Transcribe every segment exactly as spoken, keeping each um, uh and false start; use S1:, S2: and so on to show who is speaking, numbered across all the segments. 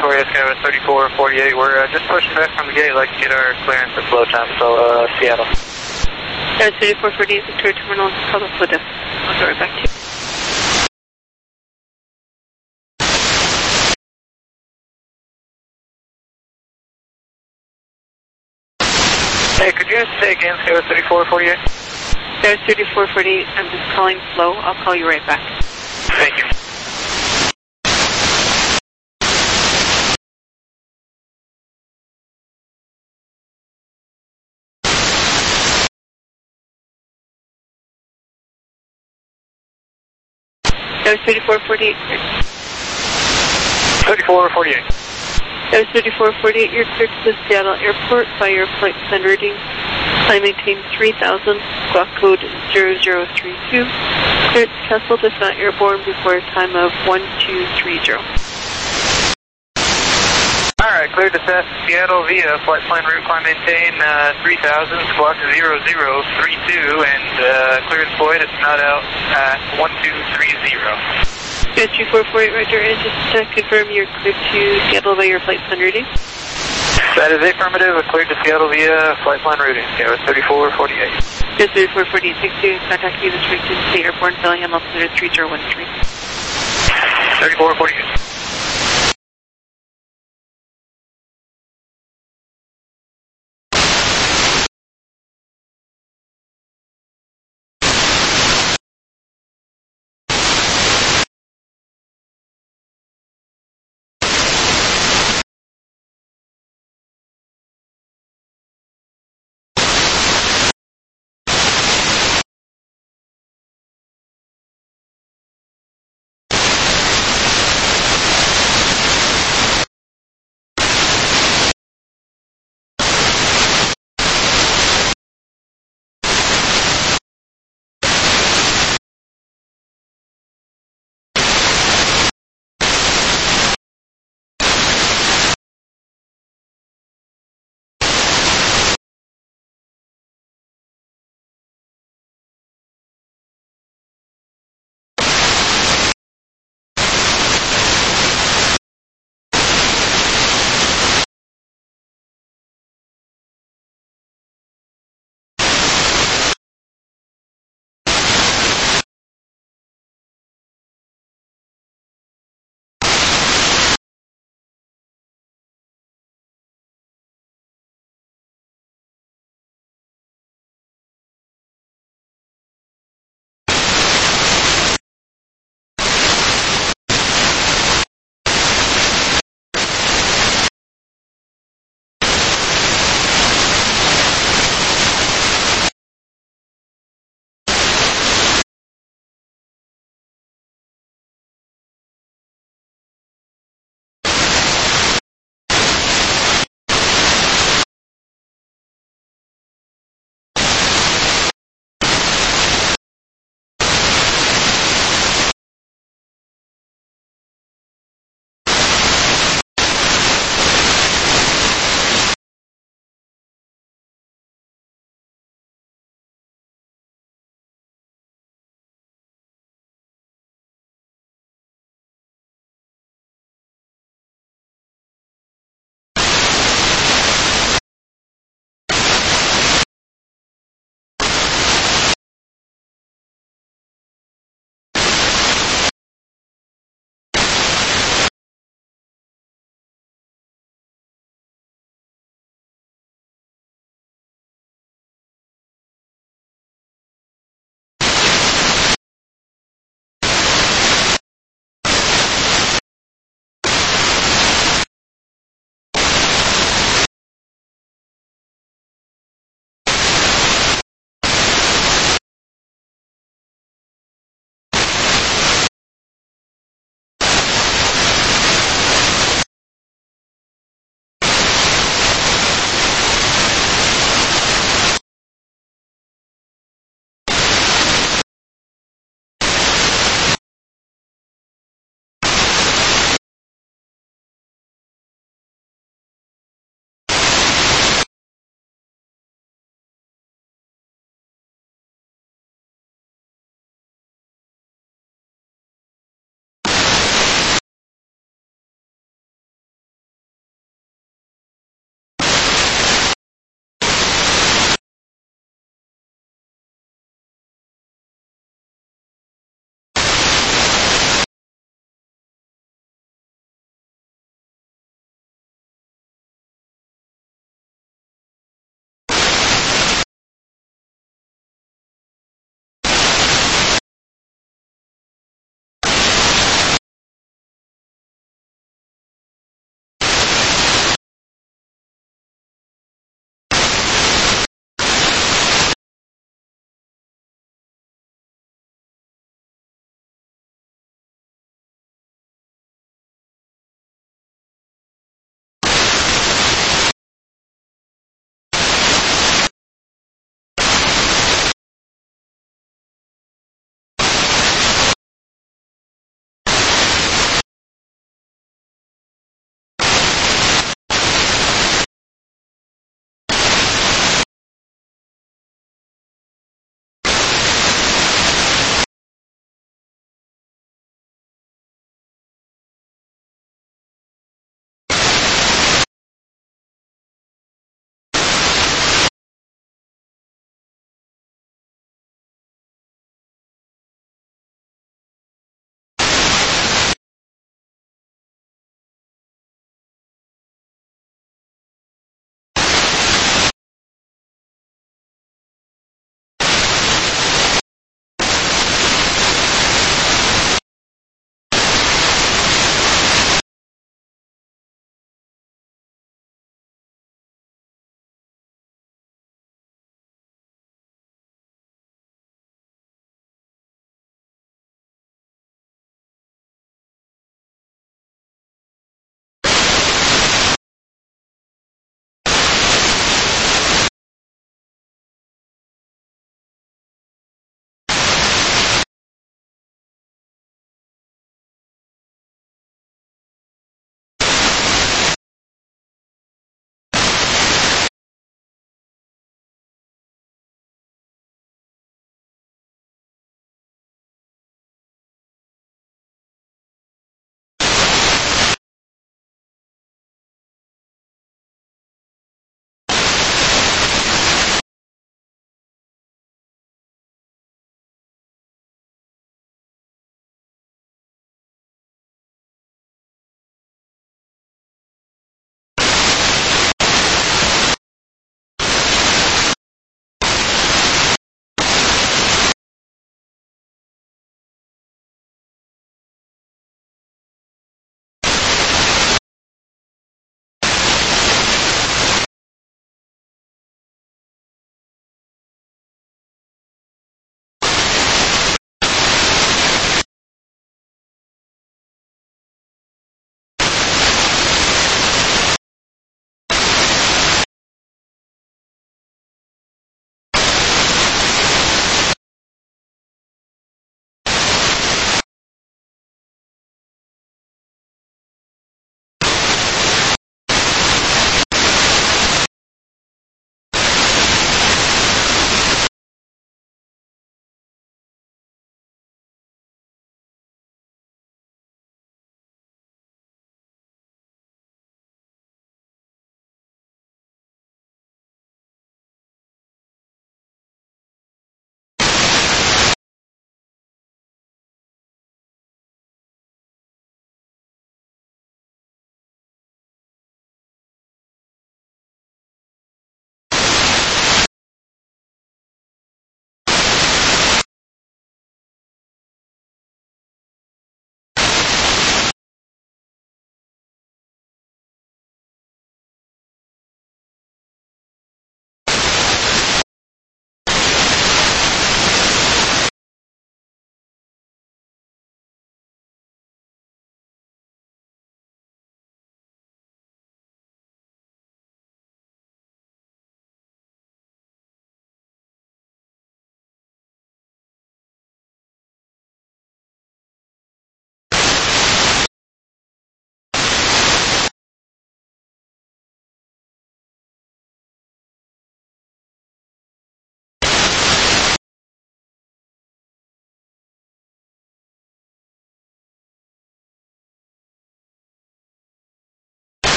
S1: Victoria, Skywest thirty-four forty-eight. We're uh, just pushing back from the gate, like to get our clearance at flow time, so uh, Seattle.
S2: Skywest thirty-four forty-eight, Victoria Terminal, call up with us. I'll go right back to you.
S1: Hey, could you say again, Skywest thirty-four forty-eight?
S2: Skywest thirty-four forty-eight, I'm just calling flow. I'll call you right back.
S1: Thank you.
S2: Skywest thirty-four forty-eight.
S1: thirty-four forty-eight.
S2: Skywest thirty-four forty-eight, you're cleared to the Seattle Airport by your flight plan rating. Climb maintain three thousand, squawk code zero zero three two. Clearance canceled if not airborne before a time of one two three zero.
S1: Alright, cleared to Seattle via flight plan route, climb maintain uh, three thousand, squawk zero zero three two, and uh, clear and deployed, it's not out at one two three zero.
S2: Good, two four four eight, Roger, and just to confirm you're cleared to Seattle by your flight plan rating?
S1: That is affirmative, cleared to Seattle via flight plan routing, Skywest thirty-four forty-eight.
S2: Yes, thirty-four forty-eight, thank you. Contact you this week to the airborne, Bellingham, altimeter three zero one three.
S1: thirty-four forty-eight.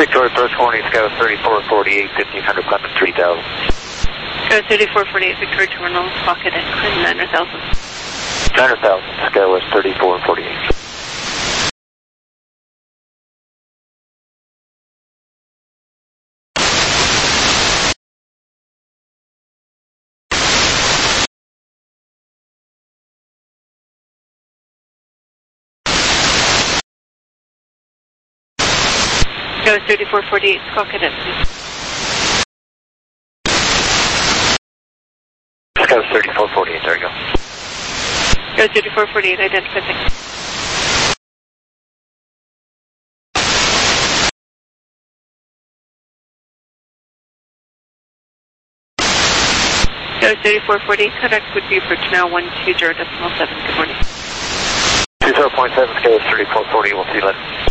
S1: Victoria First Warning, Sky thirty-four forty-eight, fifteen hundred, Clement three thousand.
S2: Sky thirty-four forty-eight, Victoria Terminal, pocket and climb nine hundred thousand.
S1: nine hundred thousand, Skywest thirty-four forty-eight.
S2: Sky thirty-four forty-eight, squawk cadet, please.
S1: Sky thirty-four forty-eight, there you go.
S2: Sky thirty-four forty-eight, identify, thanks. Sky thirty-four forty-eight, contact would be approach now one two zero decimal seven, good morning.
S1: two zero point seven, Sky thirty-four forty-eight, we'll see you later.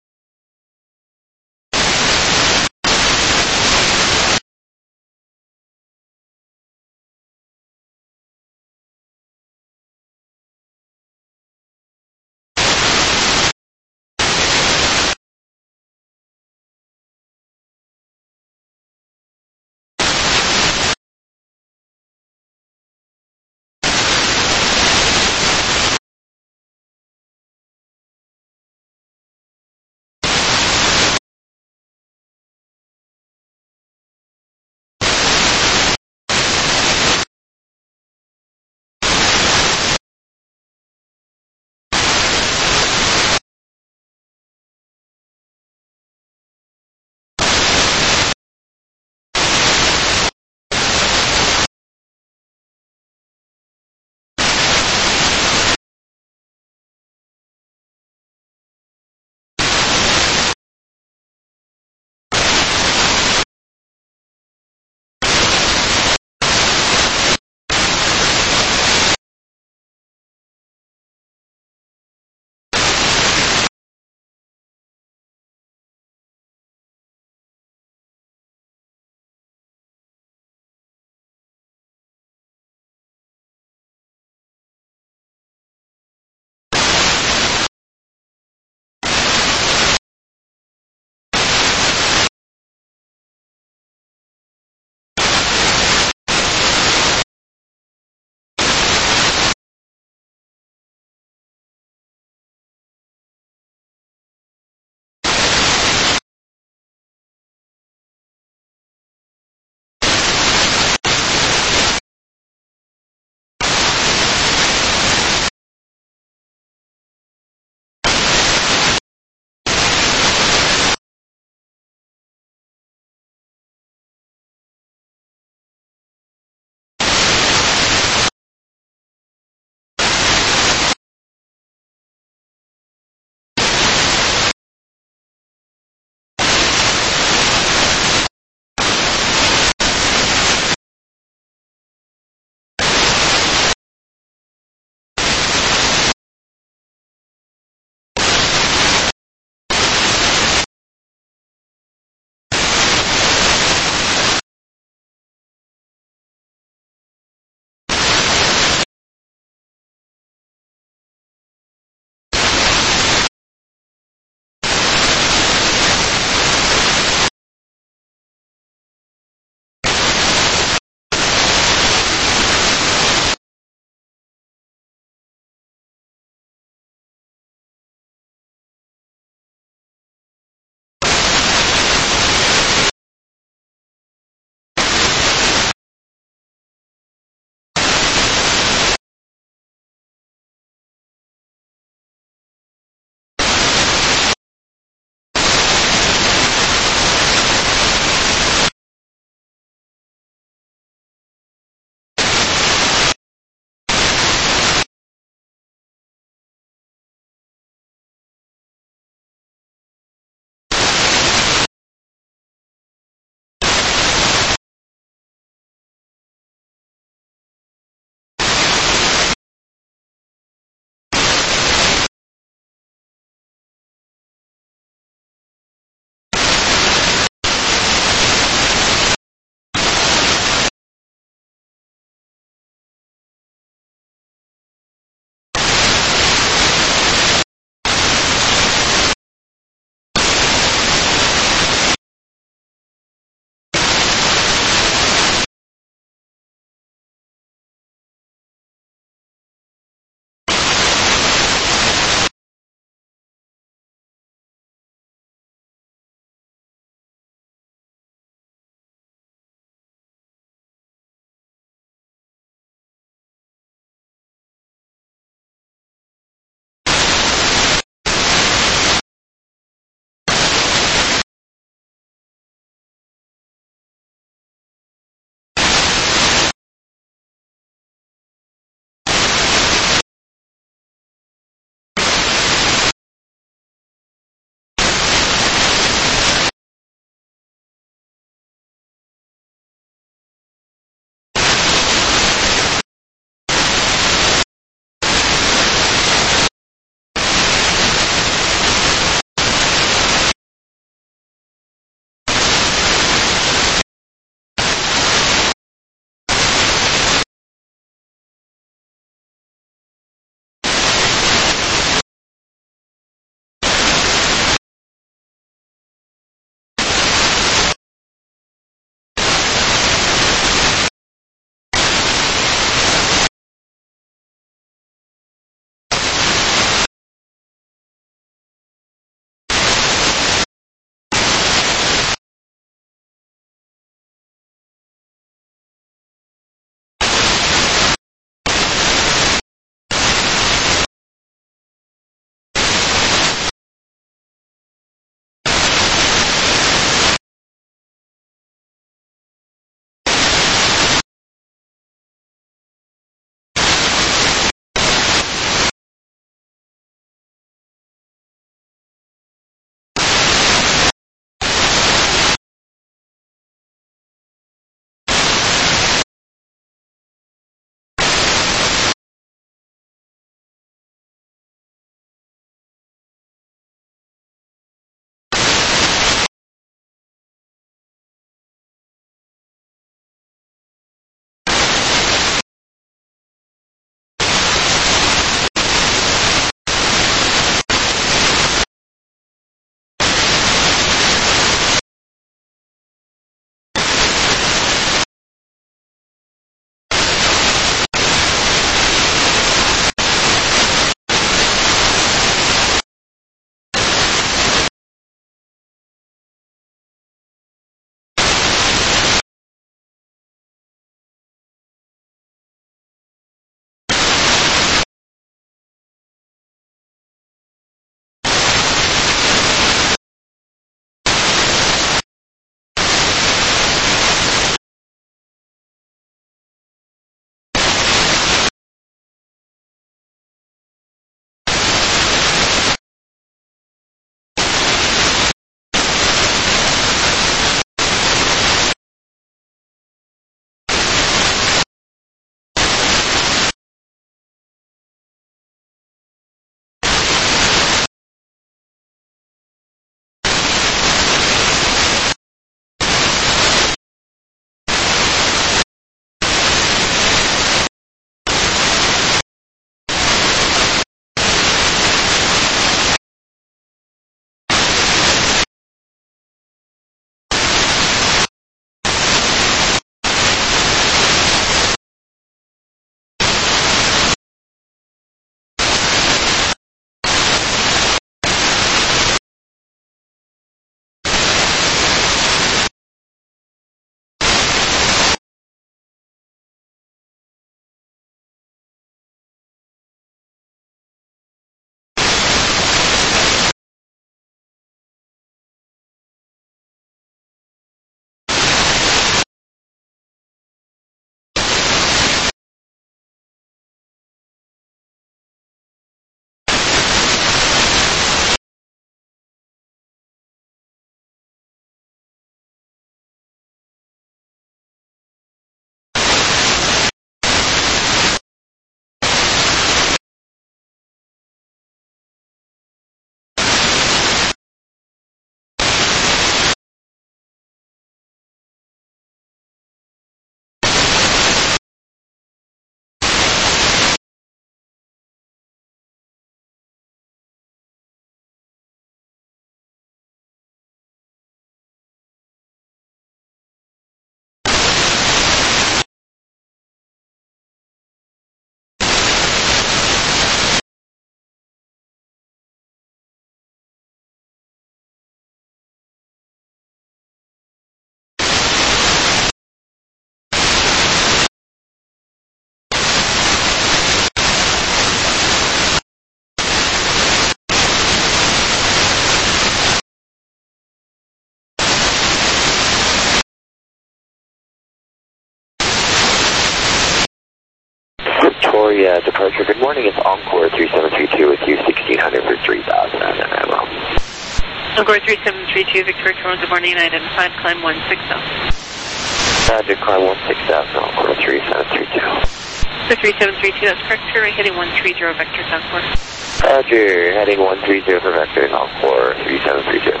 S3: Victoria departure. Good morning. It's Encore three seven three two with you, sixteen hundred for three thousand and then I'm wrong.
S2: Encore three seven three two, Victoria Toronto, good morning, identified, climb one six thousand.
S3: Roger, climb one six thousand, Encore three seven three two.
S2: For three seven three two, that's correct, sir, heading one three zero, vector south four.
S3: Roger, heading one three zero for vector, Encore three seven three two.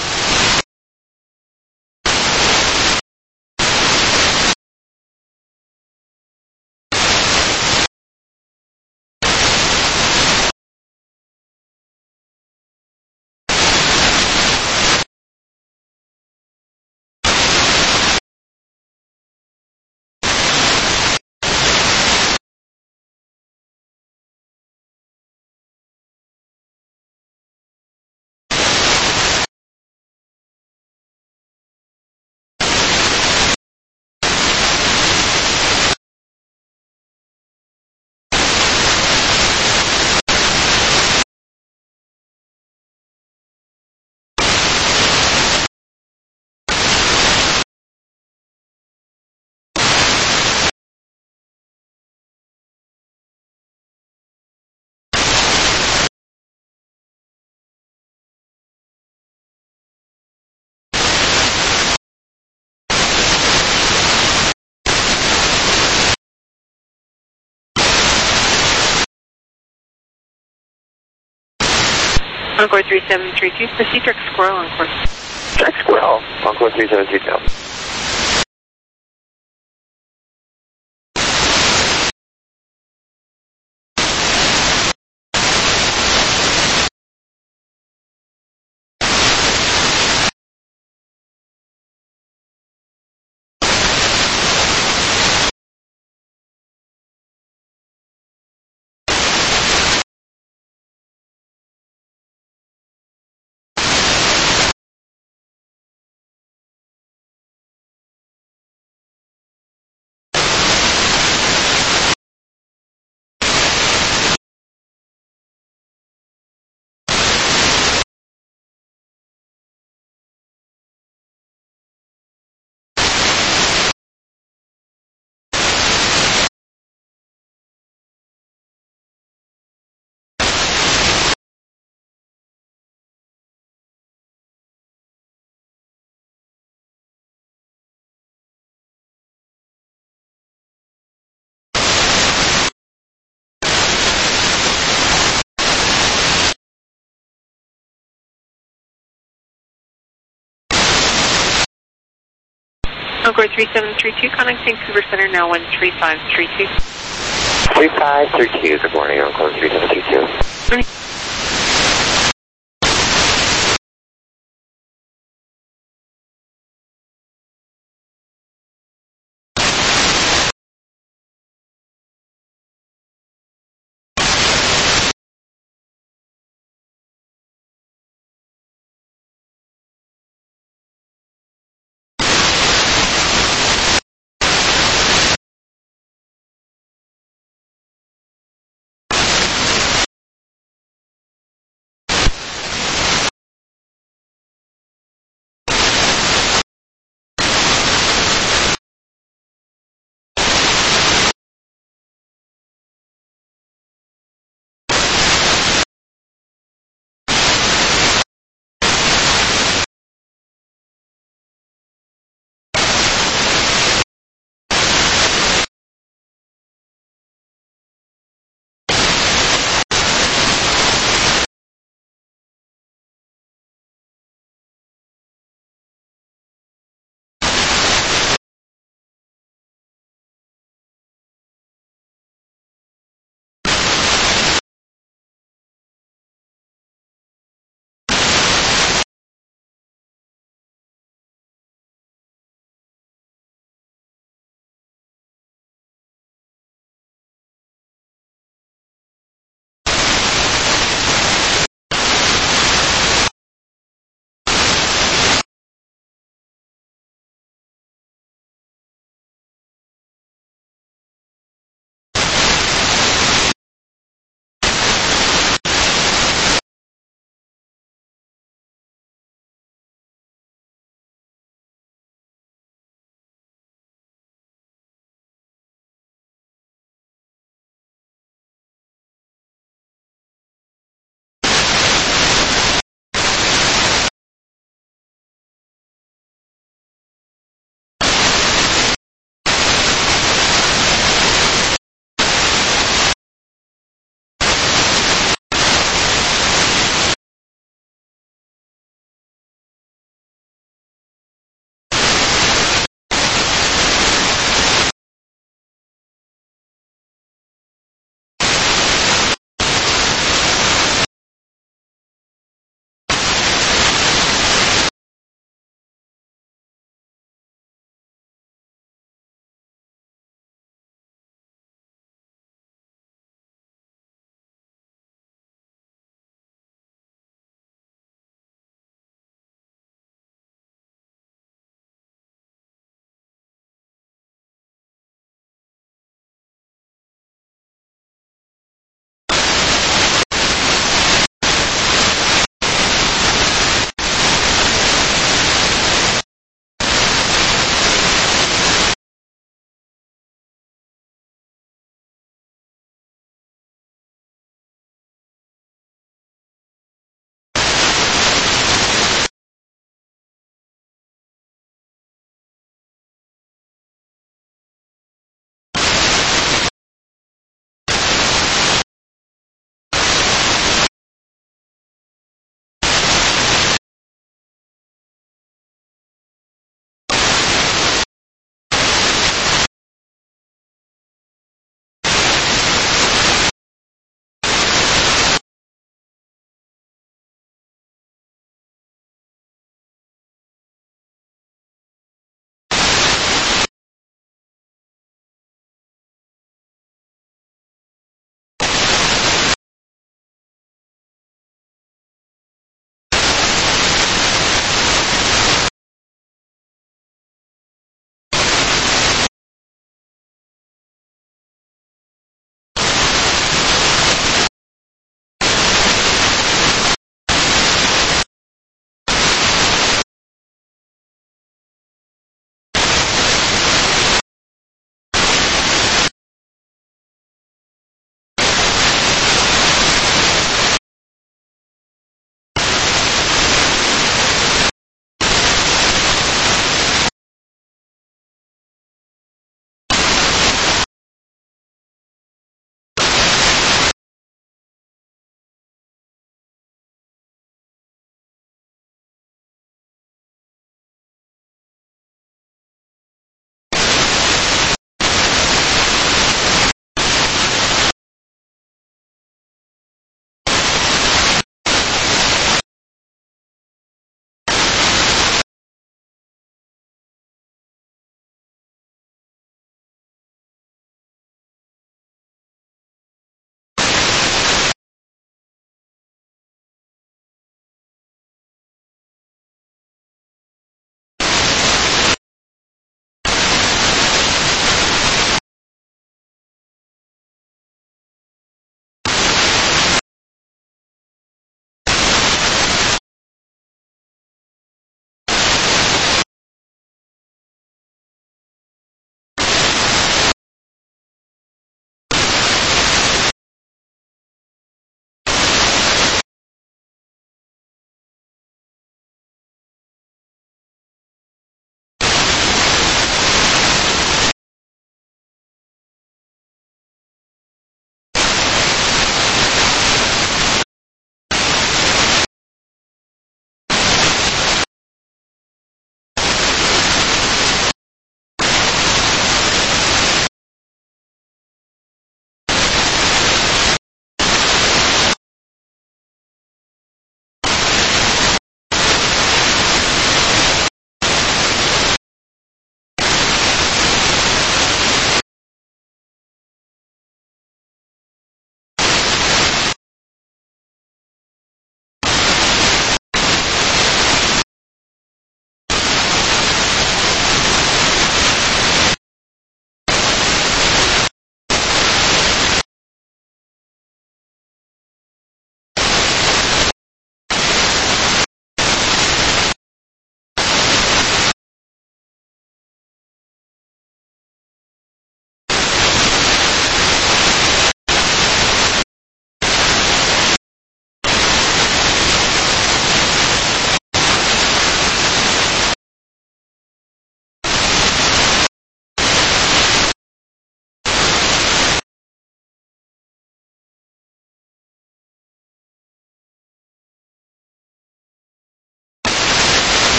S2: Encore three seven three two, proceed direct squirrel, Encore.
S3: Direct squirrel, Encore three seven three two.
S2: Encore three seven three two, connecting Vancouver Center now one three five three two.
S3: three five three two, good morning, Encore three seven three two.
S2: Morning.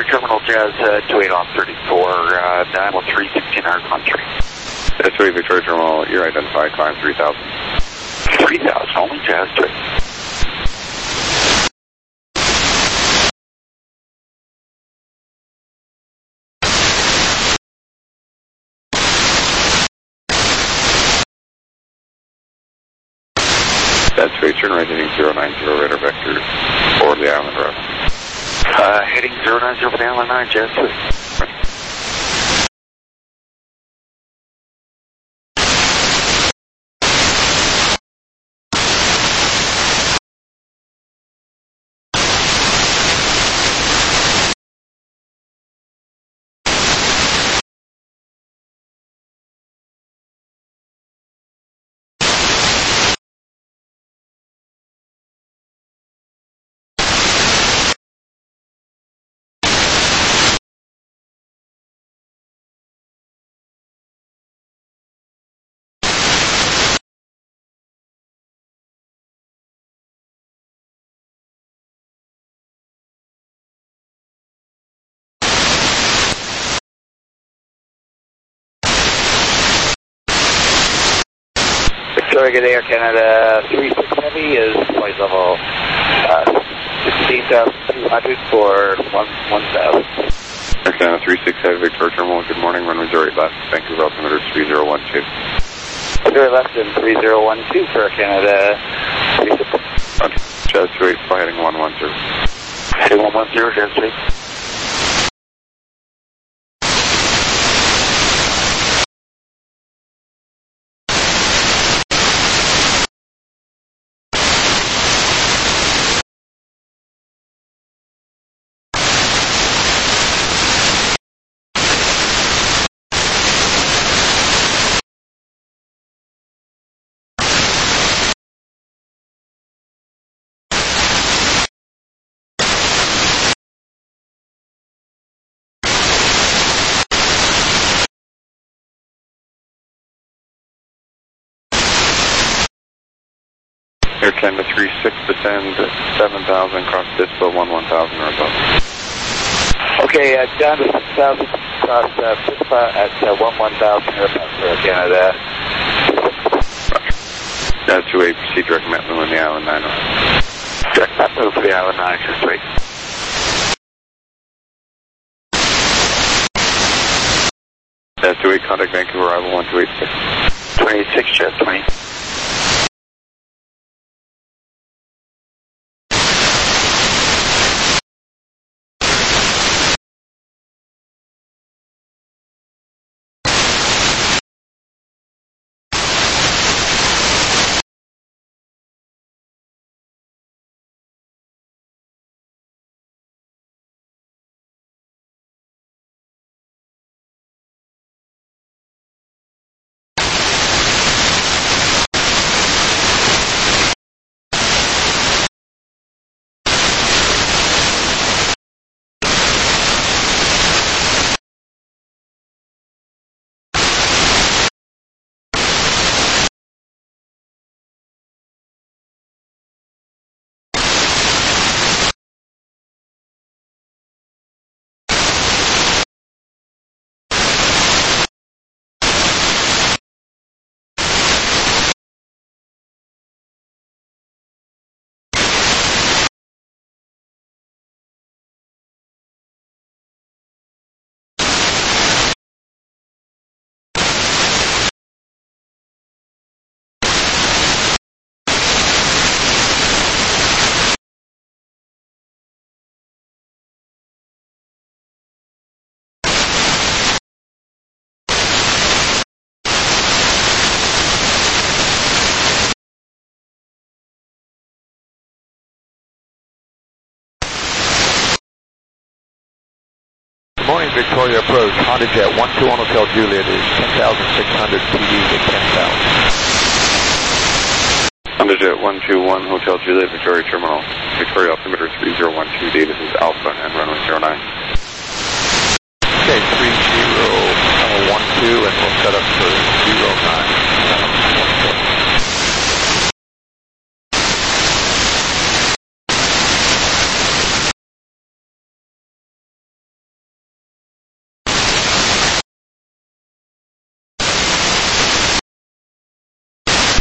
S3: Terminal Jazz uh, two eight on thirty-four, uh, Diamond three sixteen hundred on three.
S4: That's two eight Victoria Terminal, you're identified, climb three thousand.
S3: three thousand, only Jazz two eight.
S4: That's right, turn right heading zero nine zero radar vector for the island route.
S3: Uh, heading zero nine zero for the island nine, Jazz two eight. Victoria, good Air Canada three six Heavy is flight level uh, sixteen thousand two hundred for one thousand.
S4: Air Canada three six Heavy, Victoria Terminal, good morning, runway zero eight left, Vancouver altimeter three zero one two.
S3: Zero left and three zero one two for Air Canada three six.
S4: Jazz two eight, fly heading one one zero.
S3: Heading one one zero, Jazz two eight.
S4: Air Canada three six, descend seven thousand, cross Dispo one one thousand or above.
S3: Okay, uh, down to six thousand, cross uh, Dispo at uh, one one thousand or above for Air Canada.
S4: Jazz two eight, proceed direct Met Move in the Island nine.
S3: Direct Met Move for the Island nine, Jazz two eight.
S4: Jazz two eight, contact Vancouver arrival one two eight six.
S3: twenty-six, Jazz twenty.
S5: Morning, Victoria approach, Honda Jet one two one Hotel Juliet is ten thousand six hundred P D to ten thousand.
S4: Honda Jet one two one Hotel Juliet, Victoria Terminal, Victoria altimeter three zero one two, Davis is Alpha and runway zero nine.
S5: Okay, three zero one two and we'll set up for zero nine.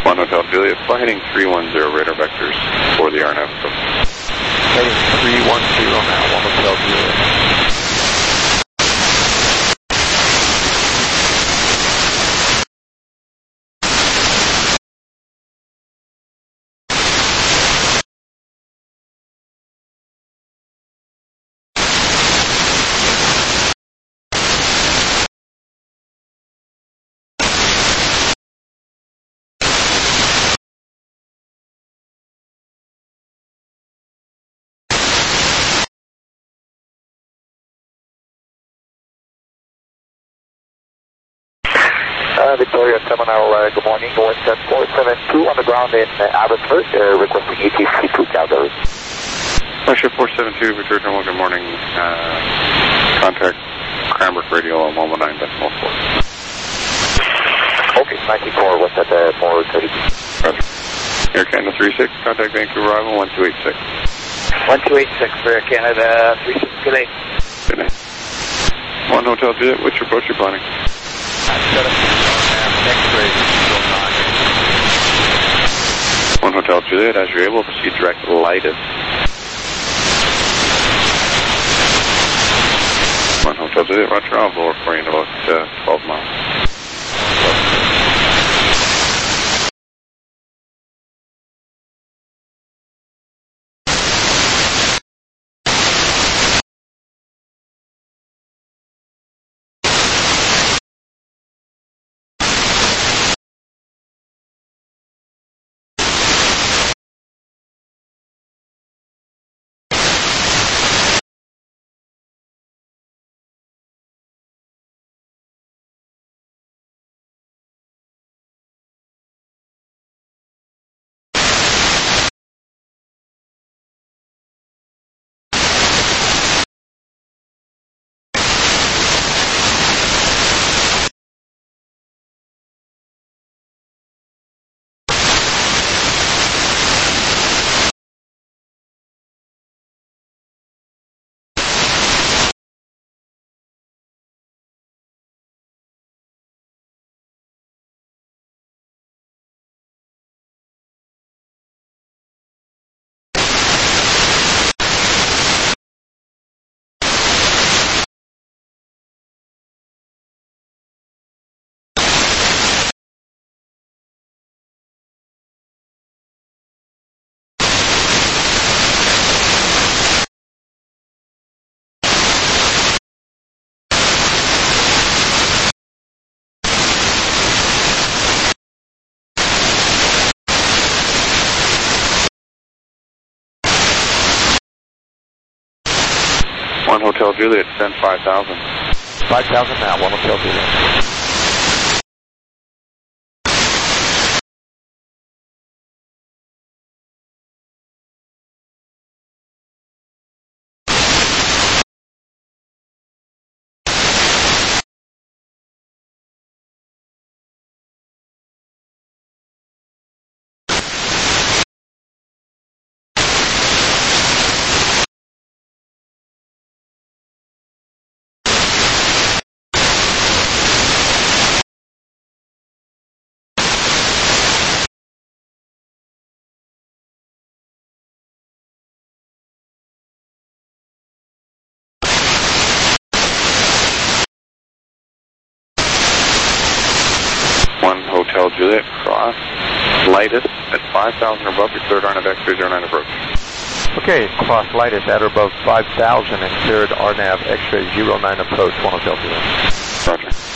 S4: one Hotel Juliet, fly heading three one zero, radar vectors for the R N F.
S5: Heading three one zero now, one Hotel Juliet.
S3: Uh, Victoria Terminal, uh, good morning. Going at four seven two on the ground in uh, Abbotsford, uh, requesting E T C two Calgary.
S4: Russia four seven two, Victoria Terminal, good morning. Uh, contact Cranbrook Radio on one one nine decimal four.
S3: Okay, ninety-four, what's at uh, four thirty?
S4: Roger. Air Canada three six, contact Vancouver arrival one two eight six.
S3: one two eight six for Air Canada three six, good day.
S4: Good day. one Hotel Juliet, which approach you planning?
S5: Set up X-ray zero nine.
S4: one Hotel Juliet, as you're able, proceed direct lightest. one Hotel Juliet, roger, I'll lower for you in about uh, twelve miles. one Hotel Juliet, send five thousand.
S5: five thousand now, one Hotel Juliet.
S4: one Hotel Juliet, cross, lightest at five thousand or above, your third R N A V X three zero nine approach.
S5: Okay, cross lightest at or above five thousand and cleared R N A V X-ray zero nine approach, one Hotel Juliet.
S4: Roger.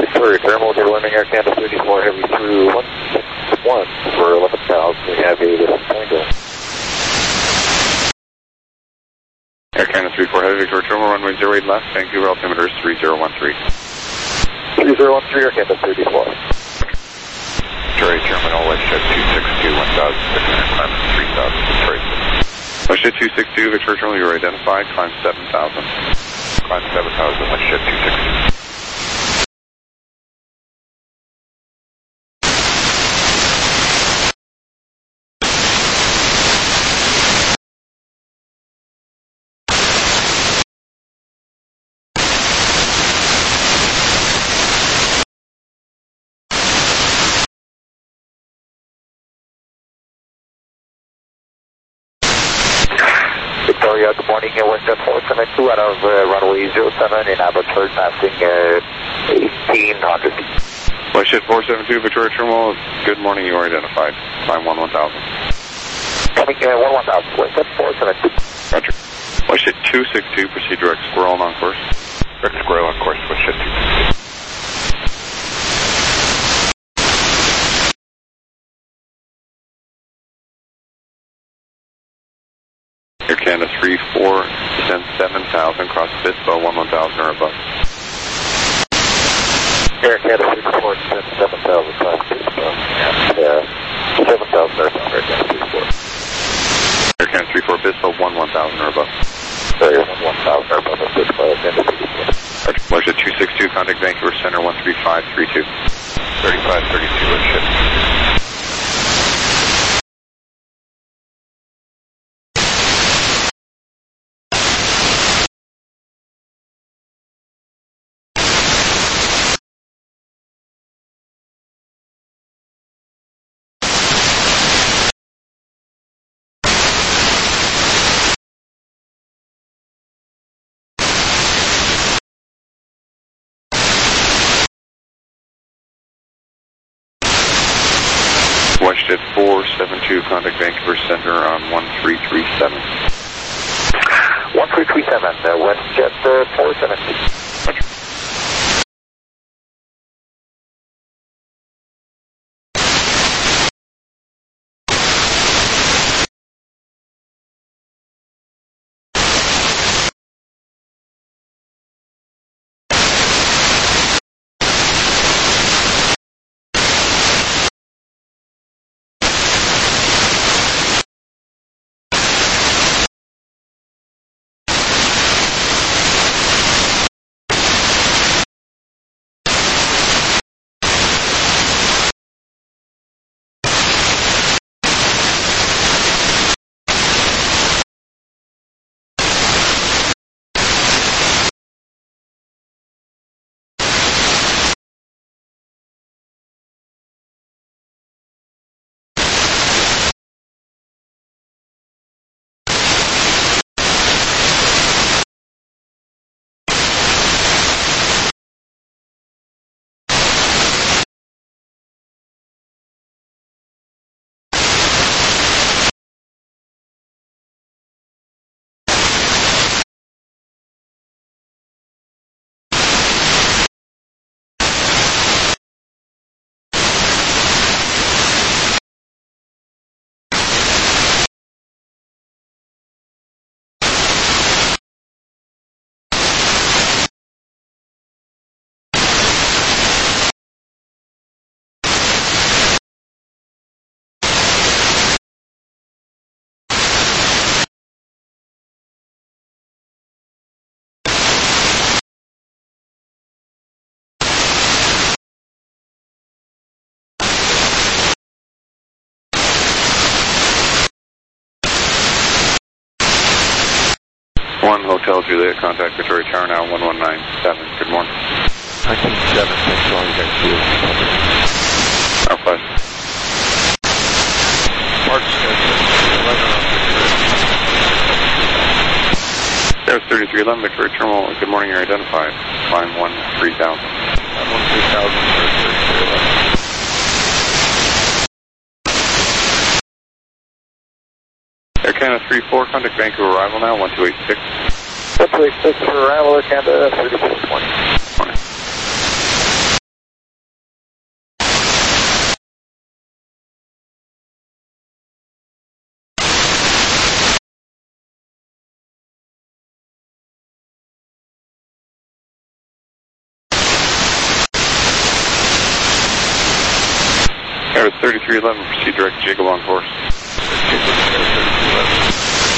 S3: Victoria Thermal, good morning, Air Canada thirty-four Heavy through one six one for eleven thousand. We have a listen tango.
S4: Air Canada three four Heavy, Victoria Terminal, runway zero eight left, Vancouver altimeter is three zero one three.
S3: three zero one three, Air Canada thirty-four.
S5: Victoria Terminal, WestJet two six two, one thousand six hundred, climb three thousand, Victoria.
S4: WestJet two six two, Victoria Terminal, you are identified, climb seven thousand.
S5: Climb seven thousand, WestJet two six two.
S3: Victoria, good morning, WestJet four seven two out of uh, runway zero seven in Abbotsford, passing uh, eighteen hundred.
S4: WestJet four seven two, Victoria Terminal, good morning, you are identified, climb one one thousand.
S3: Coming uh, one one thousand, WestJet four seven two.
S4: Roger. WestJet two six two, proceed direct Squirrel on course.
S5: Direct Squirrel on course, WestJet two six two.
S4: Air Canada three four, descend seven thousand, cross Bispo, one one thousand or above.
S3: Air Canada three four, descend seven thousand, cross Bispo, and uh, seven thousand or above, Air Canada three four.
S4: Air Canada three four, Bispo, one one thousand or above.
S3: Sorry, one one thousand or above, Bispo, Air Canada three four.
S4: Roger. WestJet two six two, contact Vancouver Center, one three five three two.
S5: thirty-five thirty-two, WestJet.
S4: WestJet four seven two, contact Vancouver Center on one three three seven.
S3: one three three seven, uh, WestJet uh, four seven two.
S4: Roger. one Hotel Juliet, contact Victoria Tower now, one one nine seven. Good morning.
S5: nineteen seven, thanks for all you guys do.
S4: Our pleasure.
S5: March eleven on
S4: There's thirty-three eleven, Victoria Terminal. Good morning, you're identified. Climb one three thousand.
S5: one three thousand, thirty-three eleven.
S4: Air Canada three four, contact Vancouver arrival now, one two eight six.
S3: one two eight six for arrival, Air Canada thirty-six twenty.
S4: Air thirty-three eleven, proceed direct Jacob on course.
S5: thirty-three eleven.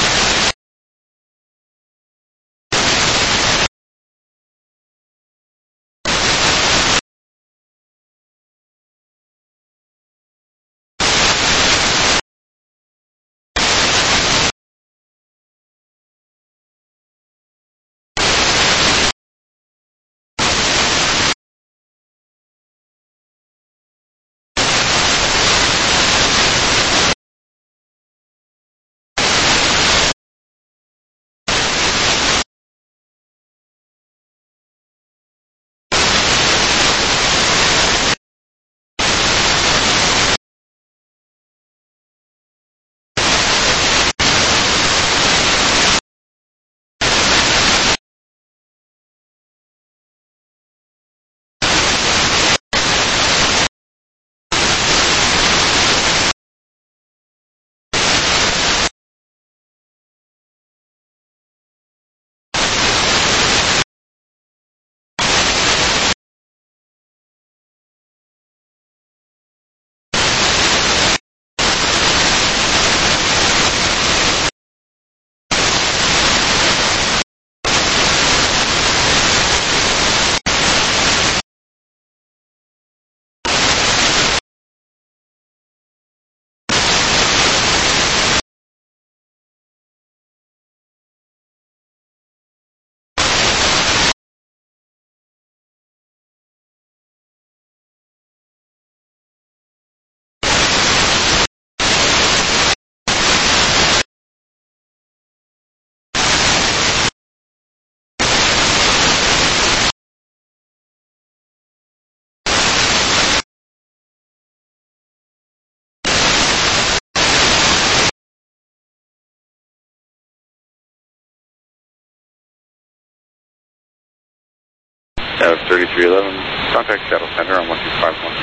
S4: Air thirty-three eleven, contact Seattle Center on one two five one.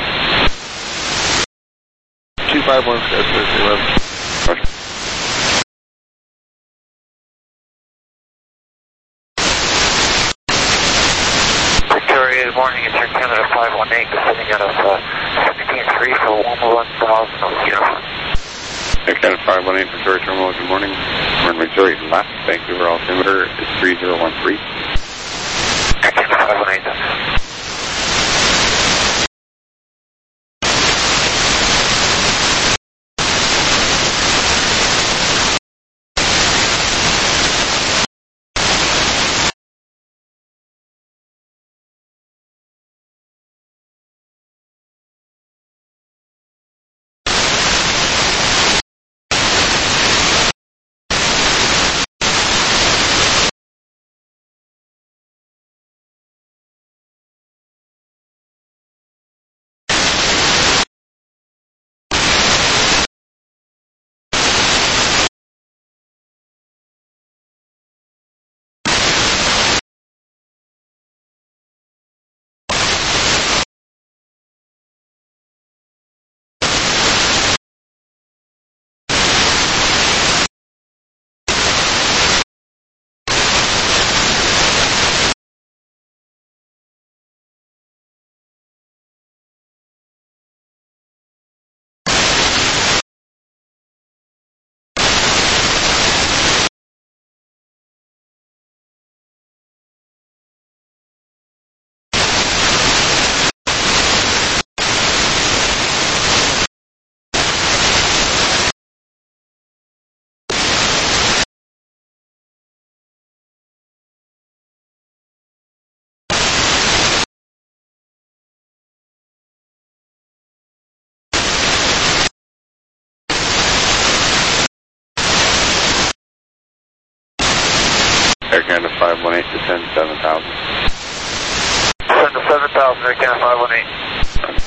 S5: two five one, Air thirty-three eleven.
S4: Roger.
S3: Victoria, good morning. It's Air Canada five one eight, descending out of uh, sixteen three for one thousand of uniform.
S4: Air Canada five one eight, Victoria Terminal, good morning. We're in Missouri, left Vancouver altimeter is three zero one three.
S3: Air Canada five one eight.
S4: Air Canada five one eight, descend seven thousand.
S3: Descend to seven thousand, Air Canada five one eight.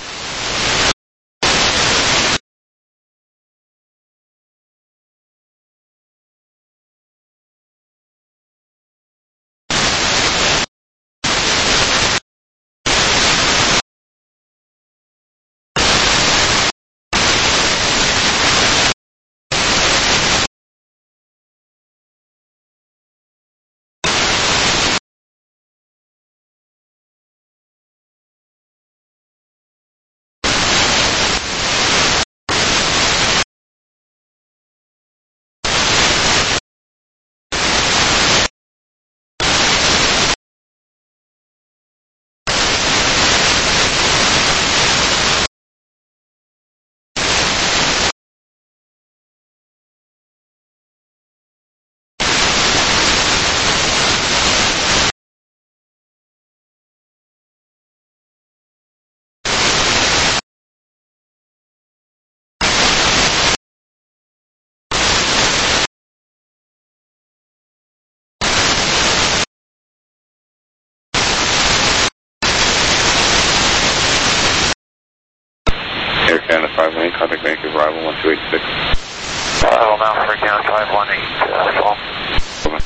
S4: seven eight, contact Vancouver, arrival one two eight six.
S3: Arrival now, breakdown five one eight, uh, fall.
S4: Over.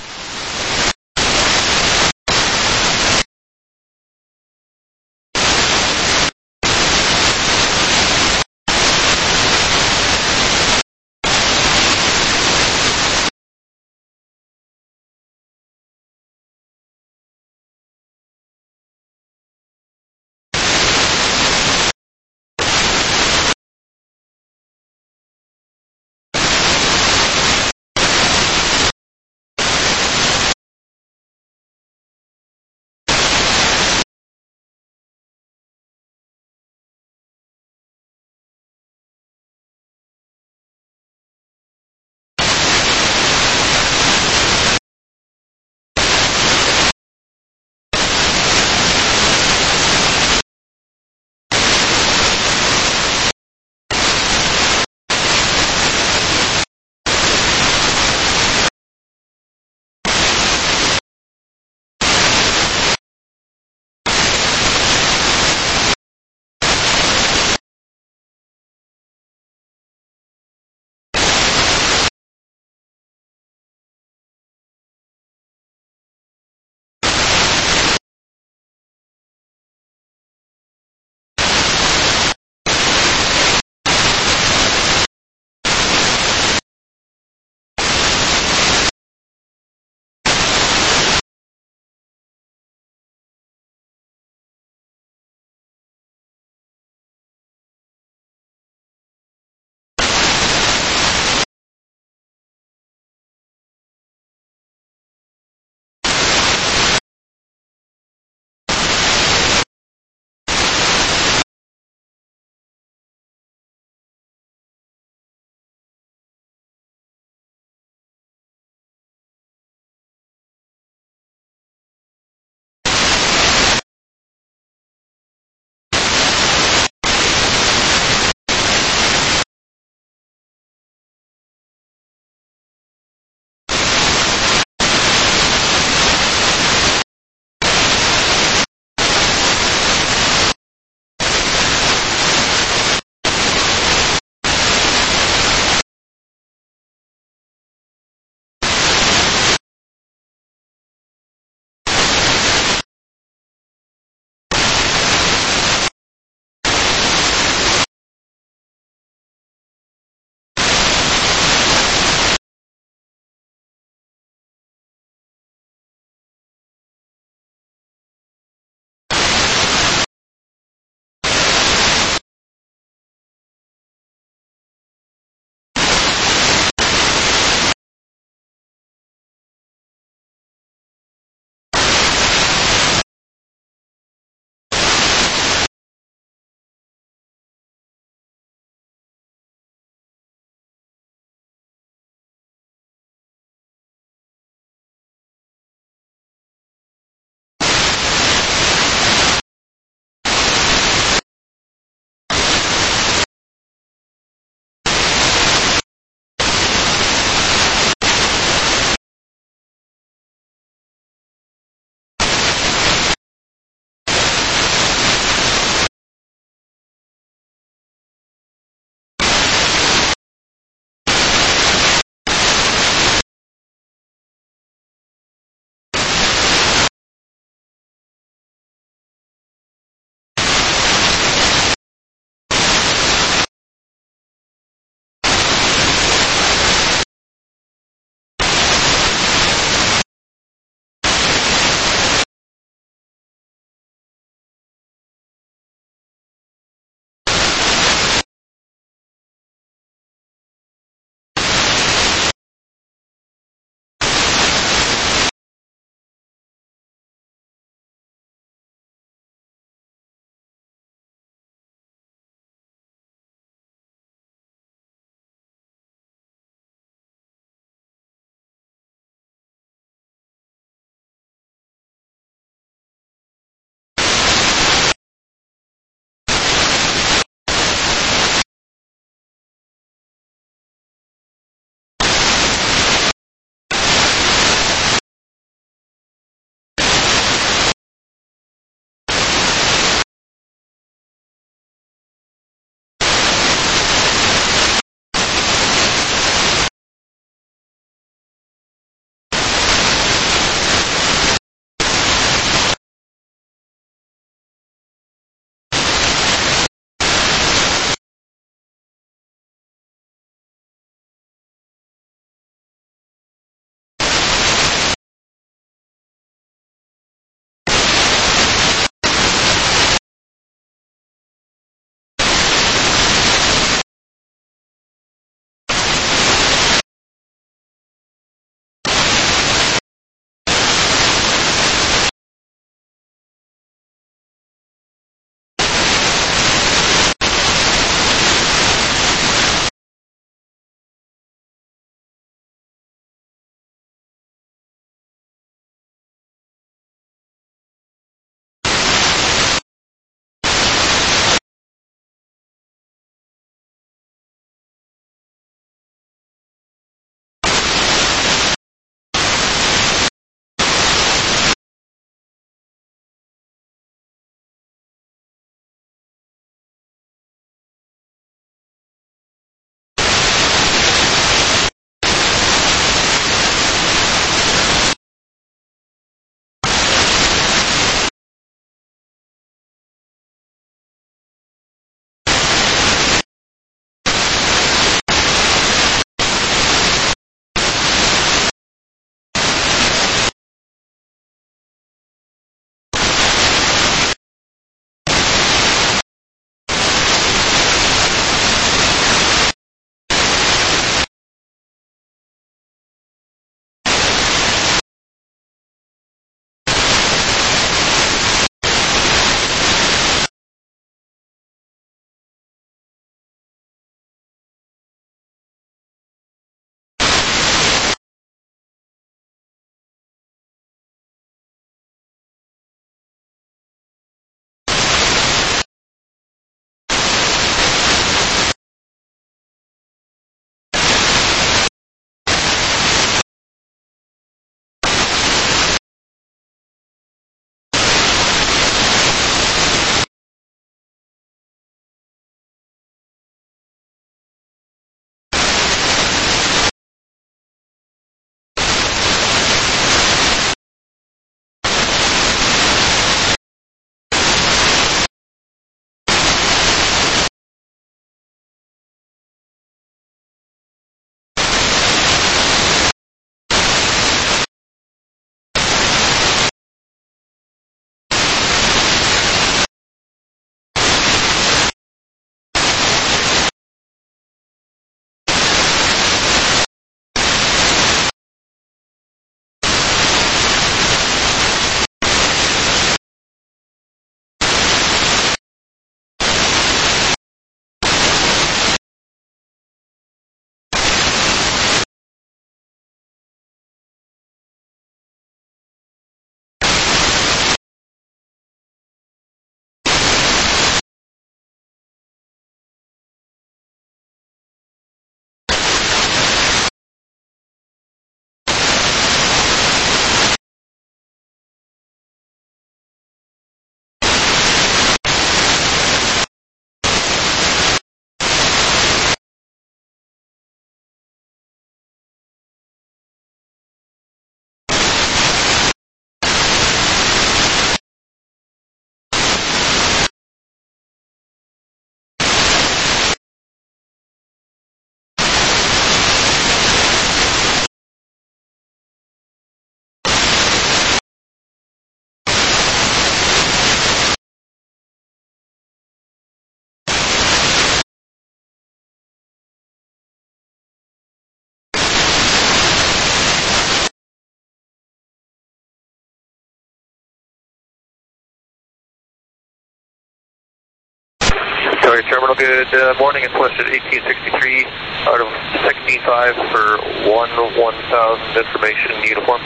S1: Terminal, good uh, morning. It's WestJet eighteen sixty-three out of sixteen five for one one thousand information uniform.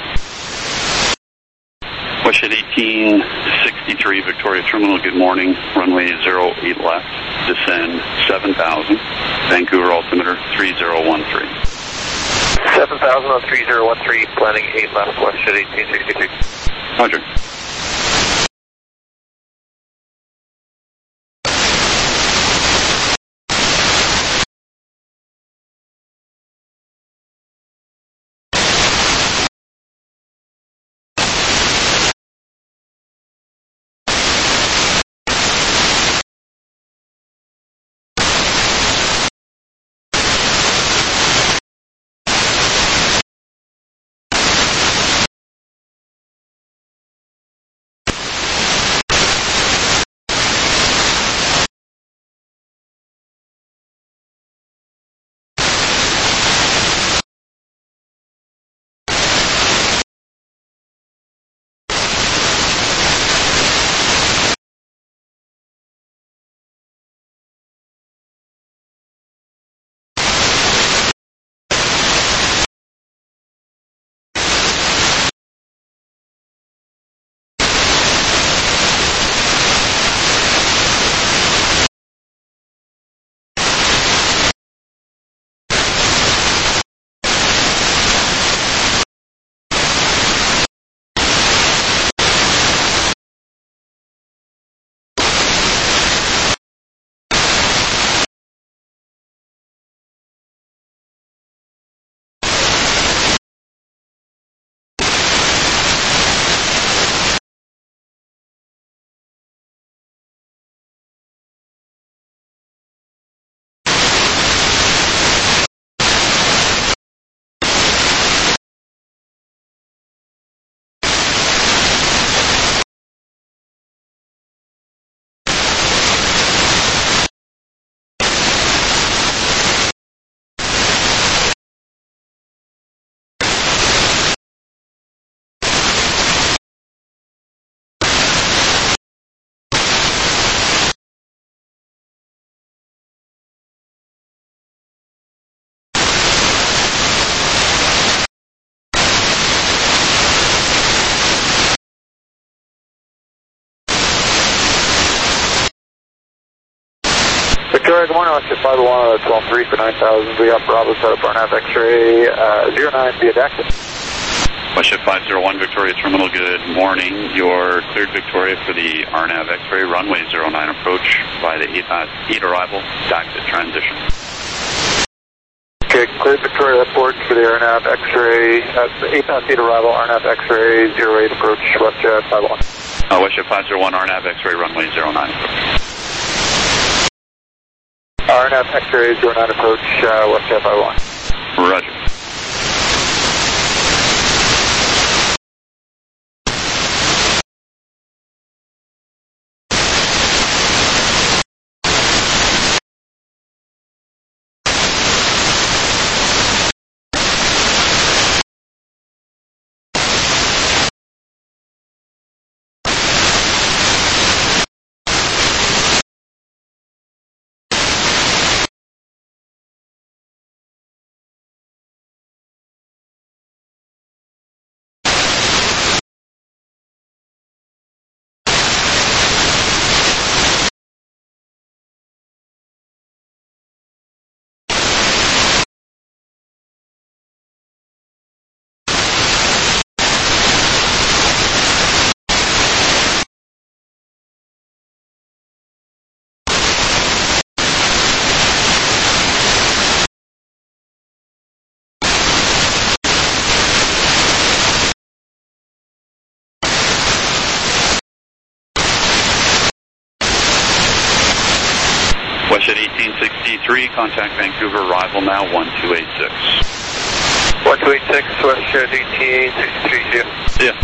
S6: WestJet eighteen sixty-three, Victoria Terminal, good morning. Runway zero eight left, descend seven thousand. Vancouver altimeter three zero one three.
S1: seven thousand on three zero one three, planning eight left, WestJet eighteen sixty-three.
S6: Roger.
S3: Victoria, good morning. WestJet five oh one, twelve three for nine thousand. We have Bravo set up R N A V X-ray uh, zero nine via D A C.
S6: WestJet five oh one, Victoria Terminal, good morning. You're cleared, Victoria, for the R N A V X-ray runway zero nine approach by the eight arrival, D A C transition.
S3: Okay, cleared Victoria Airport for the R N A V X-ray, uh, eight past eight arrival, R N A V X-ray zero eight approach, WestJet five oh one.
S6: Uh, WestJet five oh one, R N A V X-ray runway zero nine approach.
S3: R N A V X-ray zero nine approach, uh, WestJet five oh one.
S6: Roger. WestJet eighteen sixty-three, contact Vancouver, arrival now one two eight six.
S1: one two eight six, WestJet eighteen sixty-three, see ya.
S6: Yeah.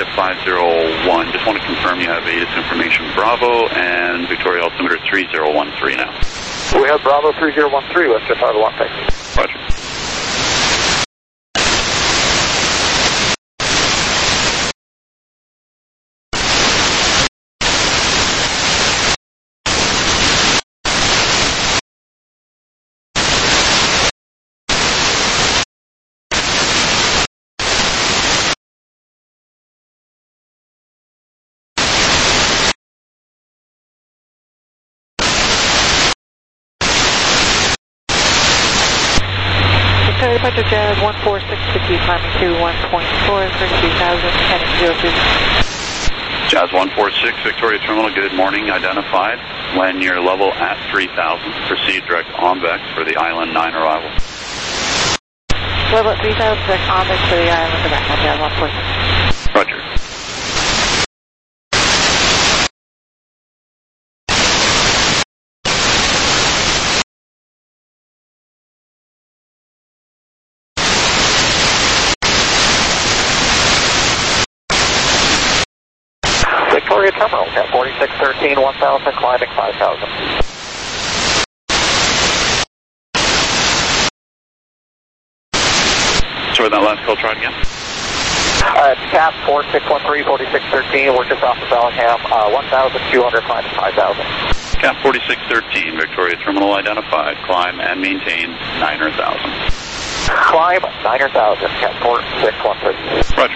S6: Russia five zero one. Just want to confirm you have A T I S information Bravo and Victoria altimeter three zero one three now.
S3: We have Bravo three zero one three, Russia five zero one, thank you.
S6: Roger.
S7: Departure Jazz one four six fifty, climbing to one point four, thirty-two thousand, heading zero two.
S6: Jazz one four six, Victoria Terminal, good morning, identified. When you're level at three thousand, proceed direct on-vex for the Island nine arrival.
S7: Level at three thousand, direct on-vex for the Island of Echo, Jazz one four six.
S6: Roger.
S3: Victoria Terminal, at forty-six thirteen, one thousand, climbing five thousand.
S6: Sorry, that last call, try it again.
S3: Uh, cap four six one three, forty-six thirteen, we're just off of Bellingham, uh, one thousand two hundred, climbing five thousand.
S6: Cap forty-six thirteen, Victoria Terminal identified, climb and maintain niner thousand.
S3: Climb niner thousand, cap four six one three.
S6: Roger.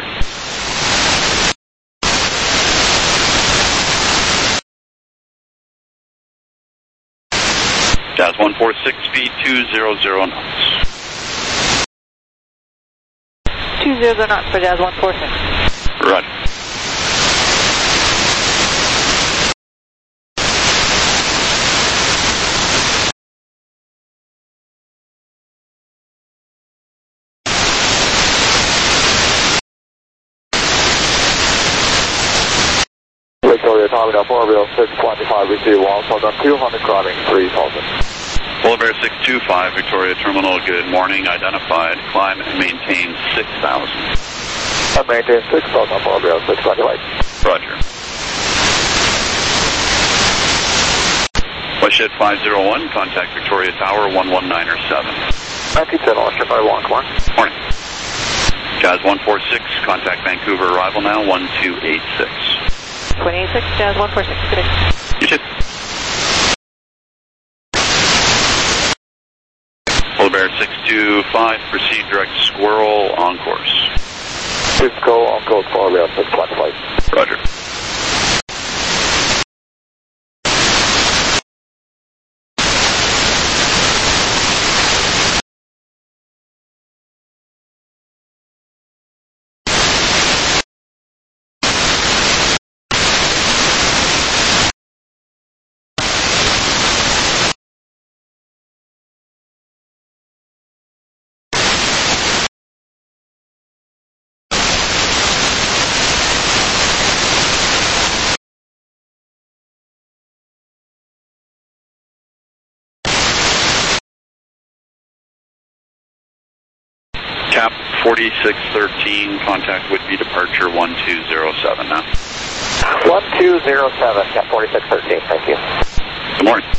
S6: Jazz one four six, speed two hundred knots.
S7: two hundred knots for Jazz one four six.
S6: Roger.
S3: Victoria Terminal, four zero six twenty-five, receive one, hold on two hundred, climbing three thousand.
S6: Polar Bear six two five, Victoria Terminal, good morning, identified, climb and maintain six thousand.
S3: And maintain six thousand, Polar Bear six twenty-five.
S6: Roger. Westshed five zero one, contact Victoria Tower one one nine seven.
S3: nineteen ten, Westshed five one, come on.
S6: Morning. Jazz one four six, contact Vancouver arrival now one two eight six.
S7: twenty-eight six, Jazz one four six, good day.
S6: You too. Polar Bear six two five, proceed direct Squirrel on course.
S3: Cisco on code Polar Bear six twenty-five.
S6: Roger. Cap forty-six thirteen, contact would be departure one two zero seven now.
S3: one two zero seven, cap forty-six thirteen, thank you.
S6: Good morning.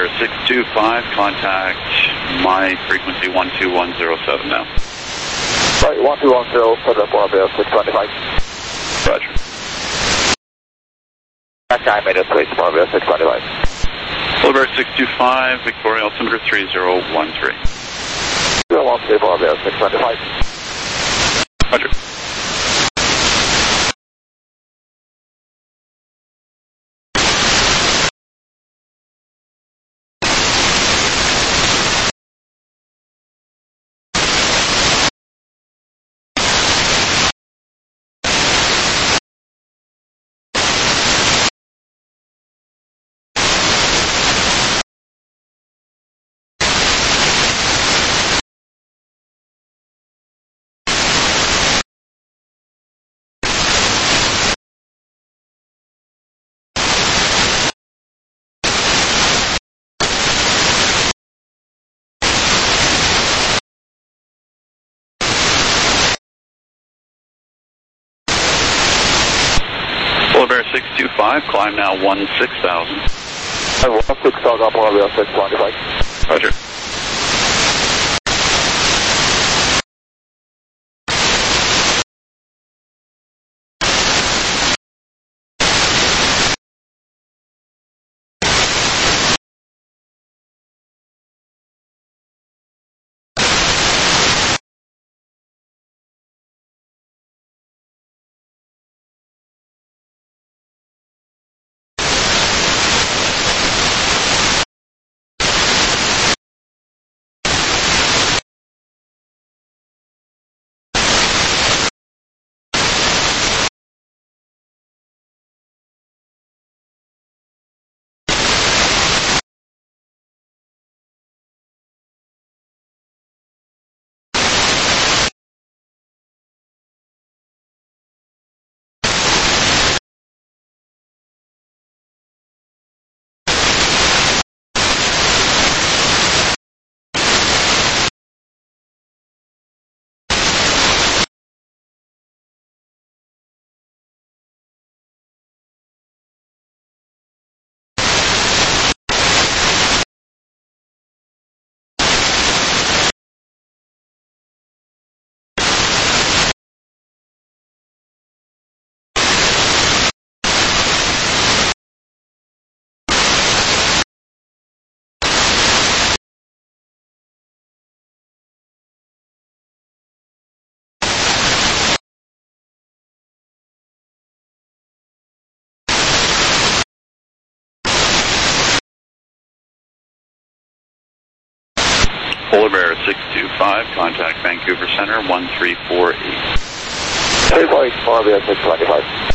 S6: Bear six two five, contact my frequency one two one zero seven now.
S3: Right, one two one zero, put up Polar Bear six twenty-five.
S6: Roger.
S3: That guy made us wait, Polar Bear six twenty-five.
S6: Polar Bear six two five, Victoria altimeter three zero one three.
S3: zero one three, Polar Bear six twenty-five.
S6: Roger. Polar Bear six two five, climb now one six thousand.
S3: I one six thousand, Polar Bear six twenty-five.
S6: Roger. Polar Bear six two five, contact Vancouver Center one three four eight.
S3: Hey, boy, Polar Bear six twenty-five.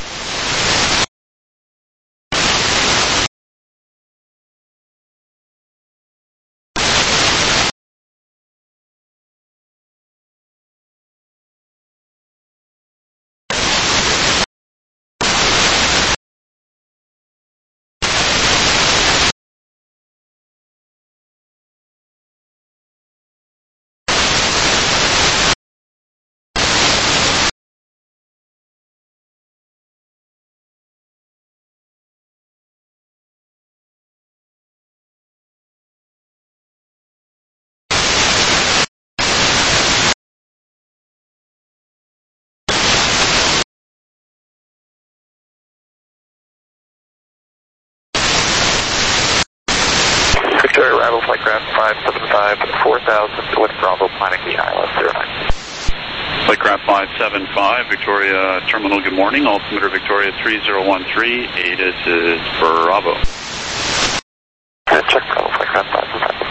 S3: Victoria arrival flight craft five seven five, four thousand with Bravo planning the I L S zero nine.
S6: Flight craft five seven five, Victoria Terminal, good morning. Altimeter Victoria three zero one three, A T I S is Bravo.
S3: Check Bravo flight craft five seven five.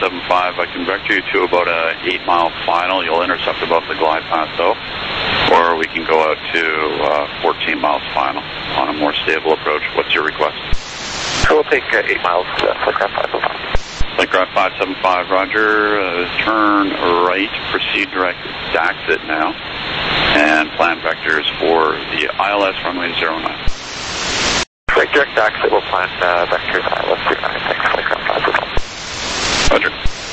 S6: seven five, I can vector you to about a eight mile final. You'll intercept above the glide path though. Or we can go out to uh, fourteen miles final on a more stable approach. What's your request?
S3: So we'll take uh, eight miles to uh, Flightcraft five seven five.
S6: Flightcraft five seven five, roger. Uh, turn right, proceed direct to exit now. And plan vectors for the I L S runway zero nine.
S3: Right, direct exit, we'll plan uh, vectors I L S zero nine. Thanks, Flightcraft five seven five.
S6: Roger.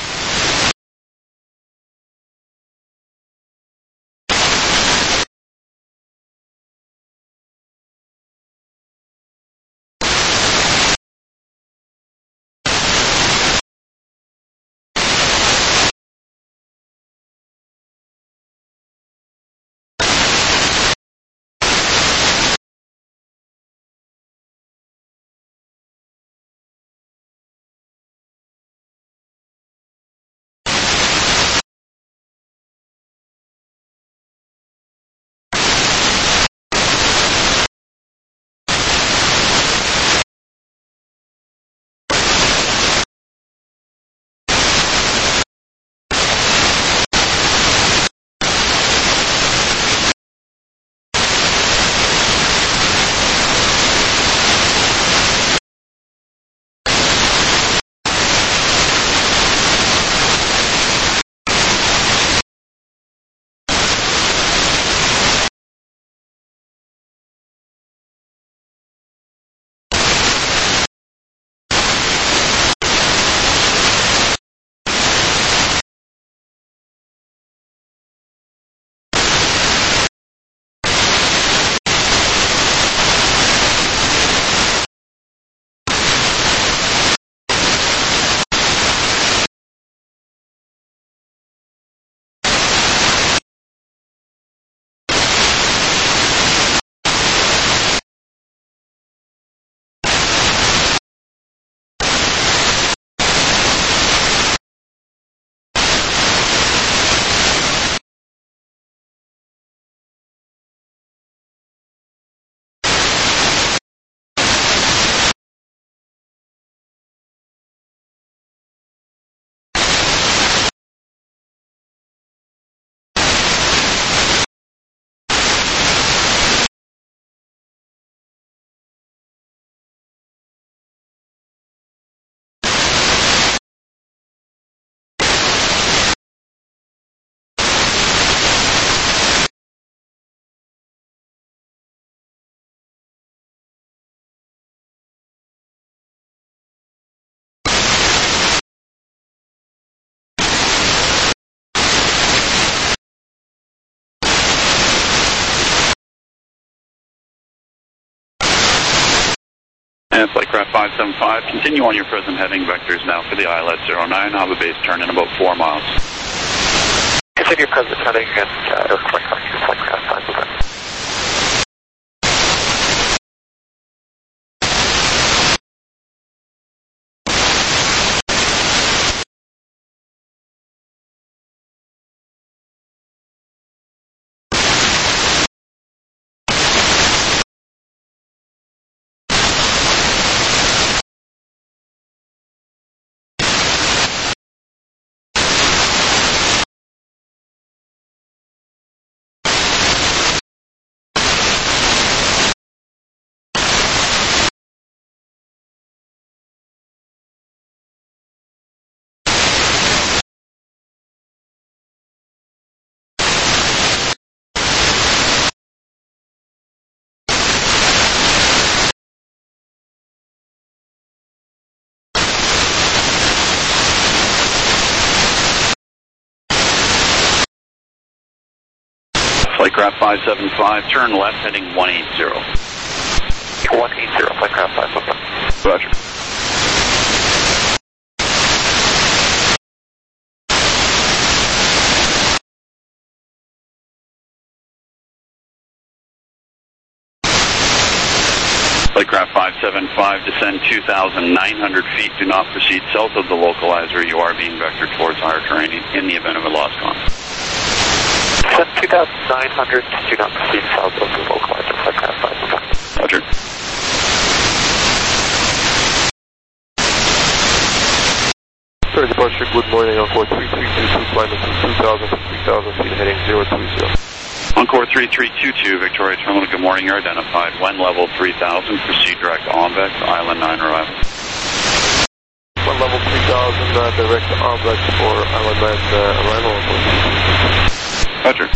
S6: And Flightcraft five seven five, continue on your present heading vectors now for the I L S zero nine. I'll have a base turn in about four miles.
S3: Continue present heading and uh, earthquake vectors, Flightcraft five seven five.
S6: Flightcraft five seven five, turn left heading one eight zero.
S3: one eight zero, Flightcraft five seven five.
S6: Roger. Flightcraft five seven five, descend two thousand nine hundred feet. Do not proceed south of the localizer. You are being vectored towards higher terrain in the event of a lost contact.
S3: Descend two thousand nine hundred. Do not proceed south of the localizer. Flightcraft five seven five.
S6: Roger.
S8: Sorry, departure, good morning, Encore three three two two, climbing to two thousand to three thousand feet, heading zero three zero.
S6: Encore three three two two, Victoria Terminal, good morning. You're identified. When level three thousand, proceed direct Onvex, Island nine arrival.
S8: One level three thousand, uh, direct Onvex for Island nine uh, arrival.
S6: Roger.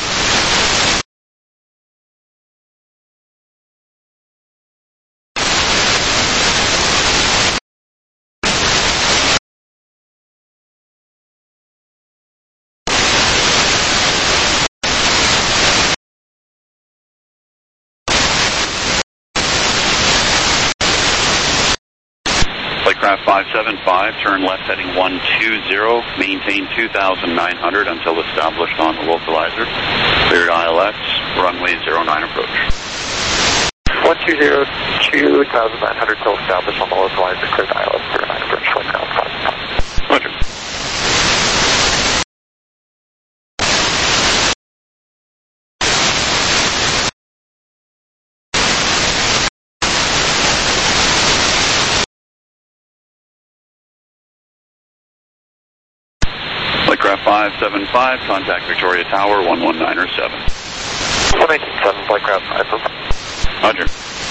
S6: Flightcraft five seven five, turn left heading one two zero, maintain two thousand nine hundred until established on the localizer. Cleared I L X, runway zero nine approach.
S3: one two zero, two thousand nine hundred until established on the localizer, cleared I L X zero nine approach, Flightcraft five seven five.
S6: Roger. Flightcraft five seven five, contact Victoria Tower, one one nine er seven.
S3: one eighteen seven, Flightcraft five seven five.
S6: Roger.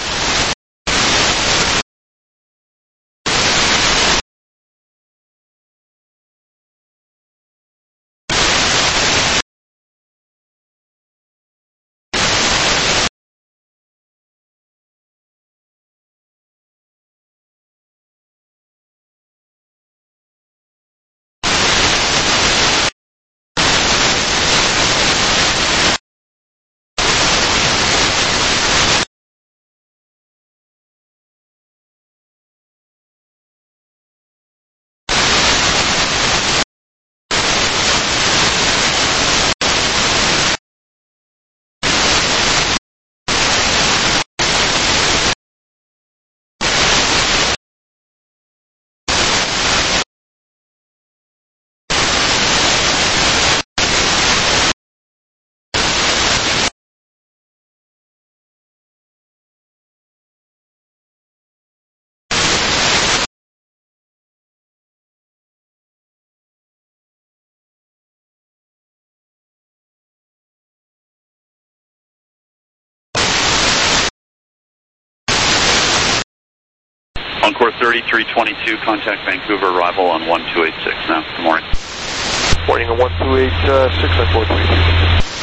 S6: Encore thirty-three twenty-two, contact Vancouver, arrival on one two eight six now. Good morning.
S8: Morning on one two eight six, Encore three three two two.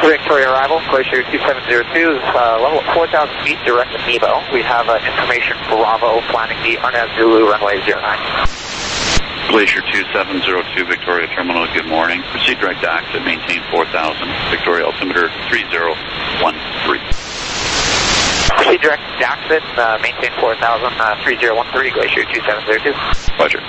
S3: Victoria arrival, Glacier two seven zero two, uh, level four thousand feet, direct to Nebo. We have uh, information Bravo planning the Arnaz Zulu runway zero nine.
S6: Glacier two seven zero two, Victoria Terminal, good morning. Proceed direct to exit, maintain four thousand, Victoria altimeter three zero one three.
S3: Proceed direct to exit, uh, maintain four thousand, uh, three zero one three, Glacier two seven zero two.
S6: Roger.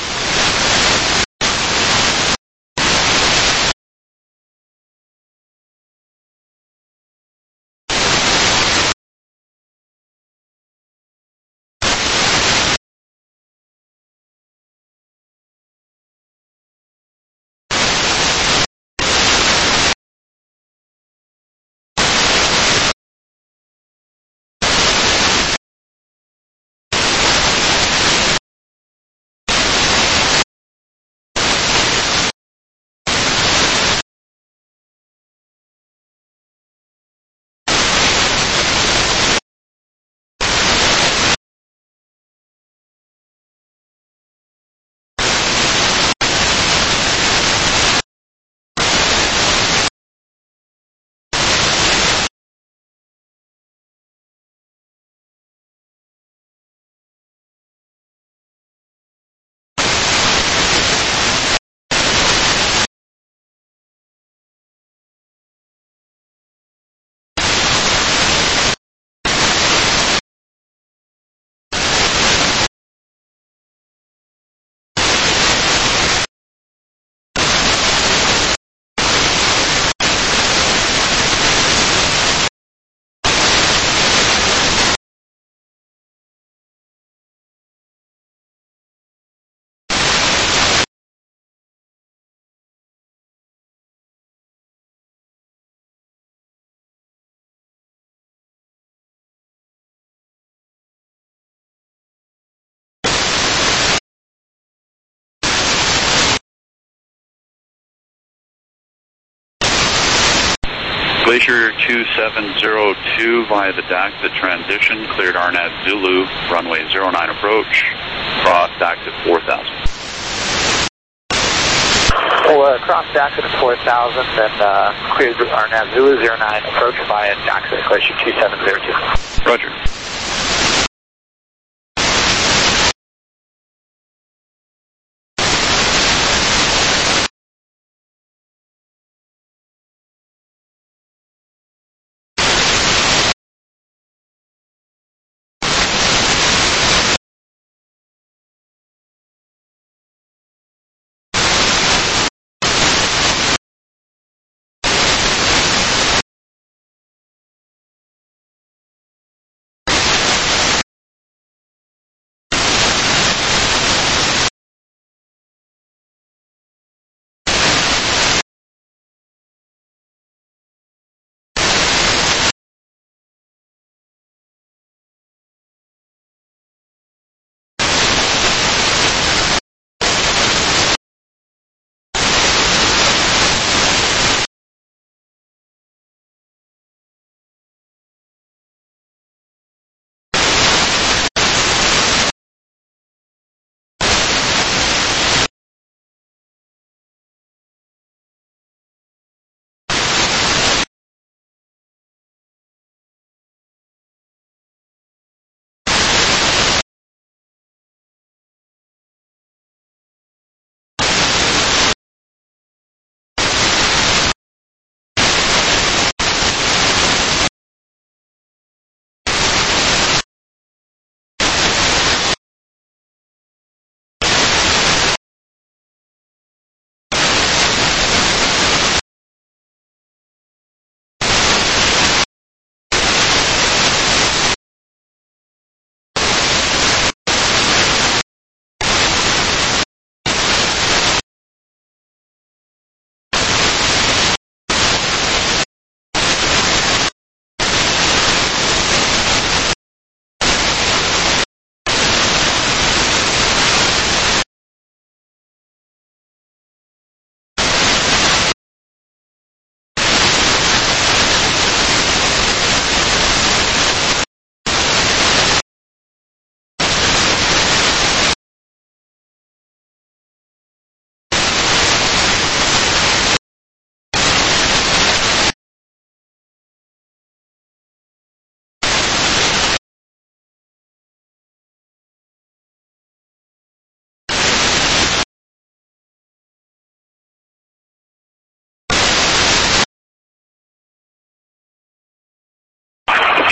S6: Glacier two seven zero two via the D A C, the transition, cleared Arnaz Zulu, runway zero nine approach, cross D A C at four thousand.
S3: Well, uh, cross D A C at four thousand, and uh, cleared Arnaz Zulu zero nine approach via D A C at Glacier two seven zero two.
S6: Roger.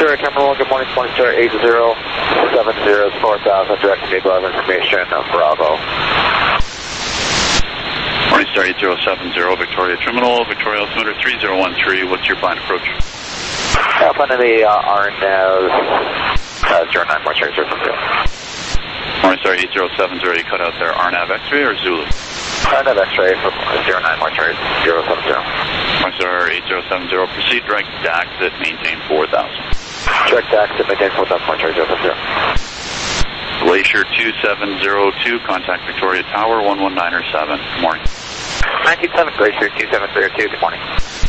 S3: Sure, Terminal, good morning, Morningstar eight zero seven zero four thousand, direct table of information, Bravo.
S6: Morningstar eight zero seven zero, Victoria Terminal, Victoria altimeter three zero one three, what's your plan approach?
S3: Up under the uh, R N uh, zero nine, Morningstar zero seven zero.
S6: Morningstar eight zero seven zero, you cut out there, R N A V X-ray or Zulu?
S3: R N A V X-ray from zero nine, Morningstar zero seven zero.
S6: Morningstar eight zero seven zero, proceed direct to exit, maintain four thousand.
S3: Direct exit, maintain four thousand, Morningstar zero seven zero.
S6: Glacier two seven zero two, contact Victoria Tower one one nine seven. Good morning.
S3: nine two seven, Glacier two seven zero two, good morning.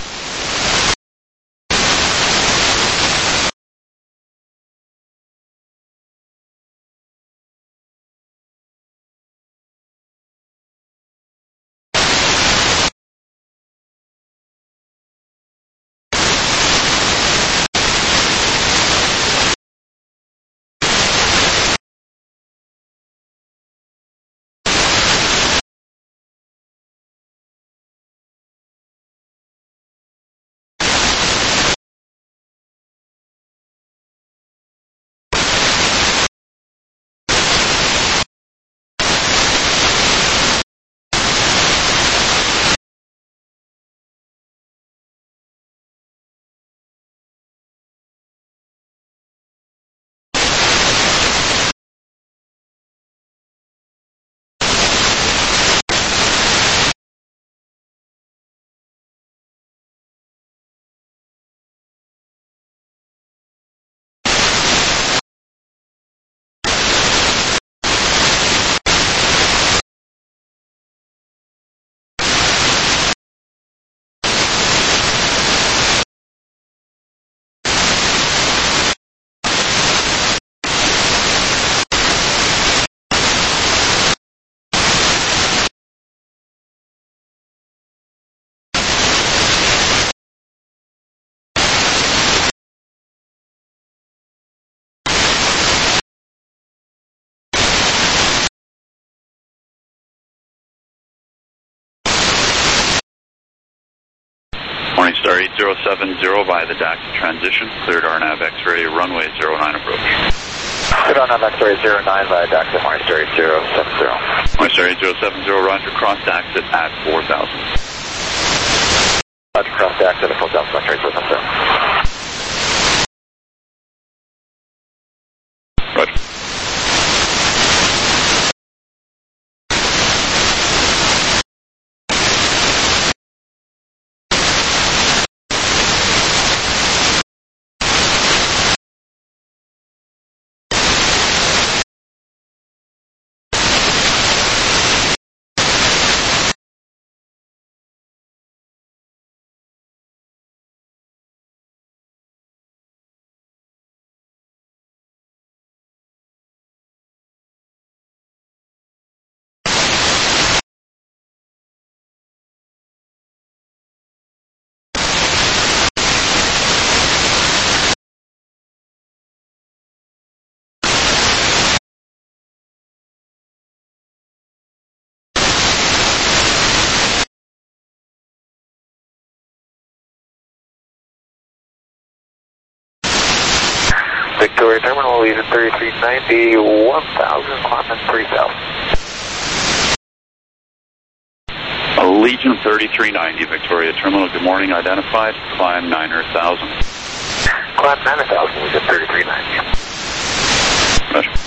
S6: Morningstar eight zero seven zero via the D A X transition, cleared R N A V X-ray, runway zero nine approach.
S3: Cleared R N A V X-ray zero nine via D A X at Morningstar eight zero seven zero.
S6: Morningstar eight zero seven zero, roger, cross D A X at four thousand.
S3: Roger, cross D A X at four thousand, Morningstar eight zero seven zero.
S6: Roger.
S3: Victoria Terminal, Legion thirty-three ninety, one thousand, climb in three thousand.
S6: Legion thirty-three ninety, Victoria Terminal, good morning, identified, climb nine thousand.
S3: Climb nine thousand, Legion thirty-three ninety.
S6: Roger.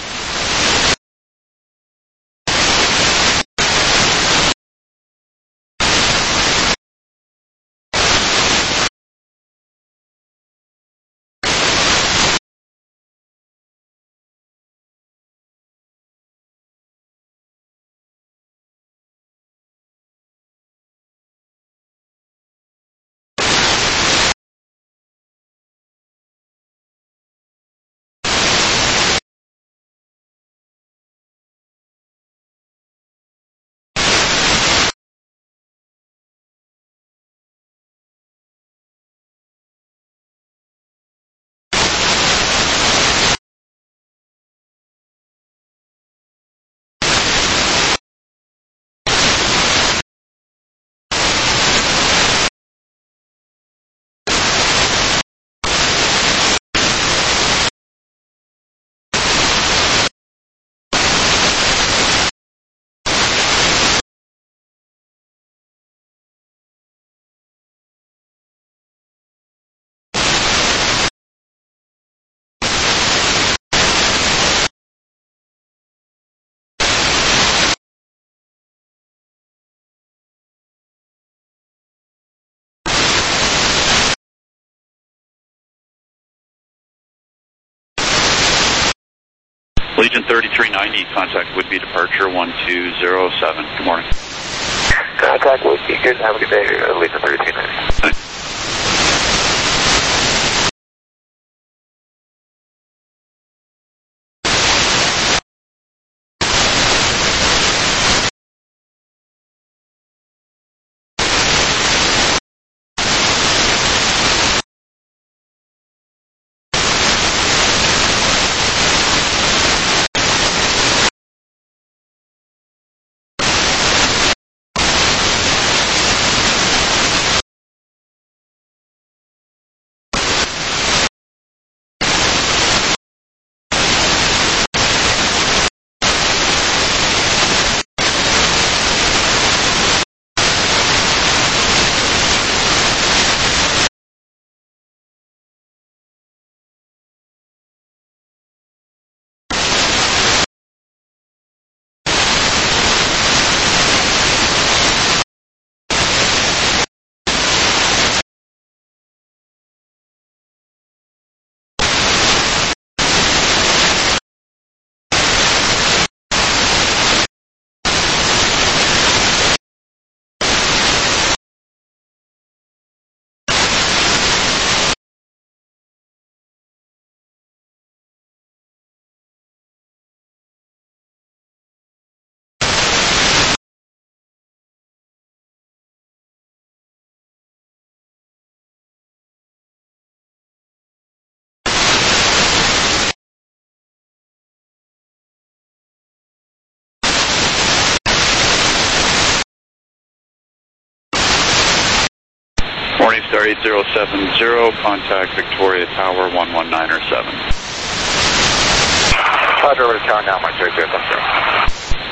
S6: Legion thirty-three ninety, contact would be departure one two zero seven. Good morning.
S3: Contact would be good. Have a good day, uh, Legion thirty-three ninety.
S6: Thanks. Morningstar eight zero seven zero, contact Victoria Tower one one nine or seven.
S3: Roger, over to tower now, Mike three zero zero.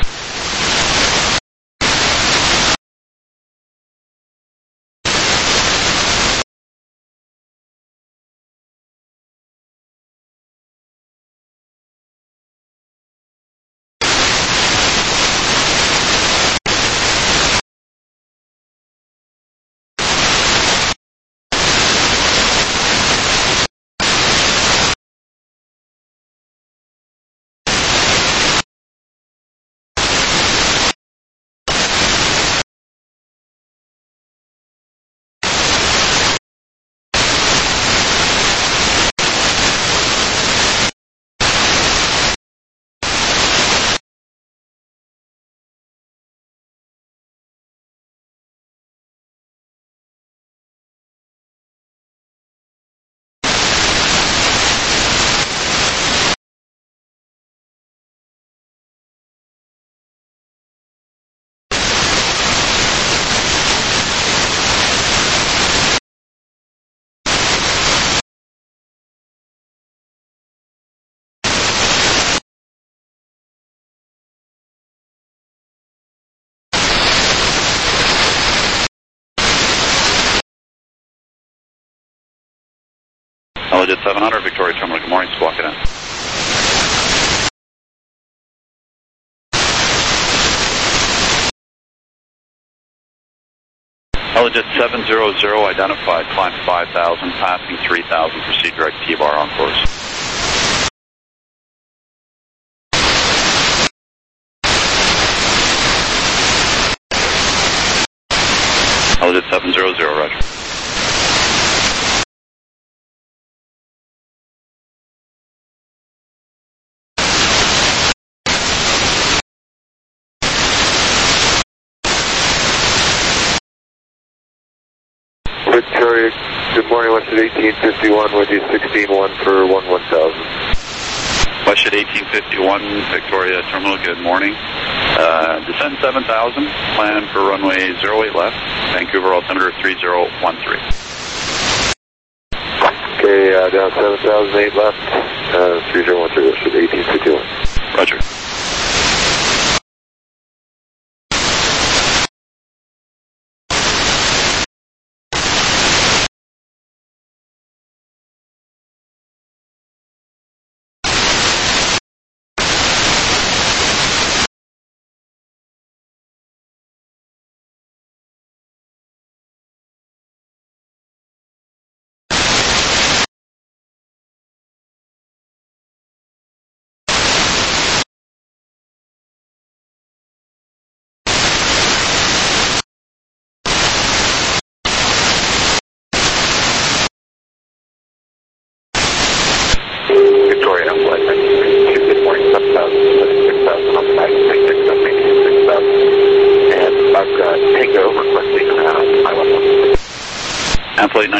S6: Legit seven hundred, Victoria Terminal, good morning, squawk it in. Legit seven zero zero, identified, climb five thousand, passing three thousand, proceed direct T-bar on course. Legit seven zero zero, roger.
S8: Victoria, good morning, Western eighteen fifty-one, with you sixteen one for one one thousand.
S6: Western eighteen fifty-one, Victoria Terminal, good morning. Uh, descend seven thousand, plan for runway zero eight left, Vancouver altimeter three zero one three.
S8: Okay, uh, down seven thousand, eight left, uh, three zero one three, Western eighteen fifty-one.
S6: Roger.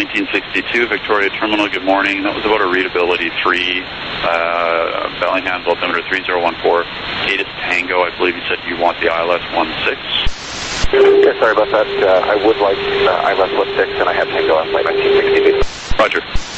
S6: nineteen sixty-two, Victoria Terminal, good morning. That was about a readability three, uh, Bellingham, altimeter three zero one four, Cadis Tango. I believe you said you want the I L S one six.
S3: Yeah, sorry about that. Uh, I would like uh, I L S one six, and I have Tango on flight nineteen sixty-two.
S6: Roger.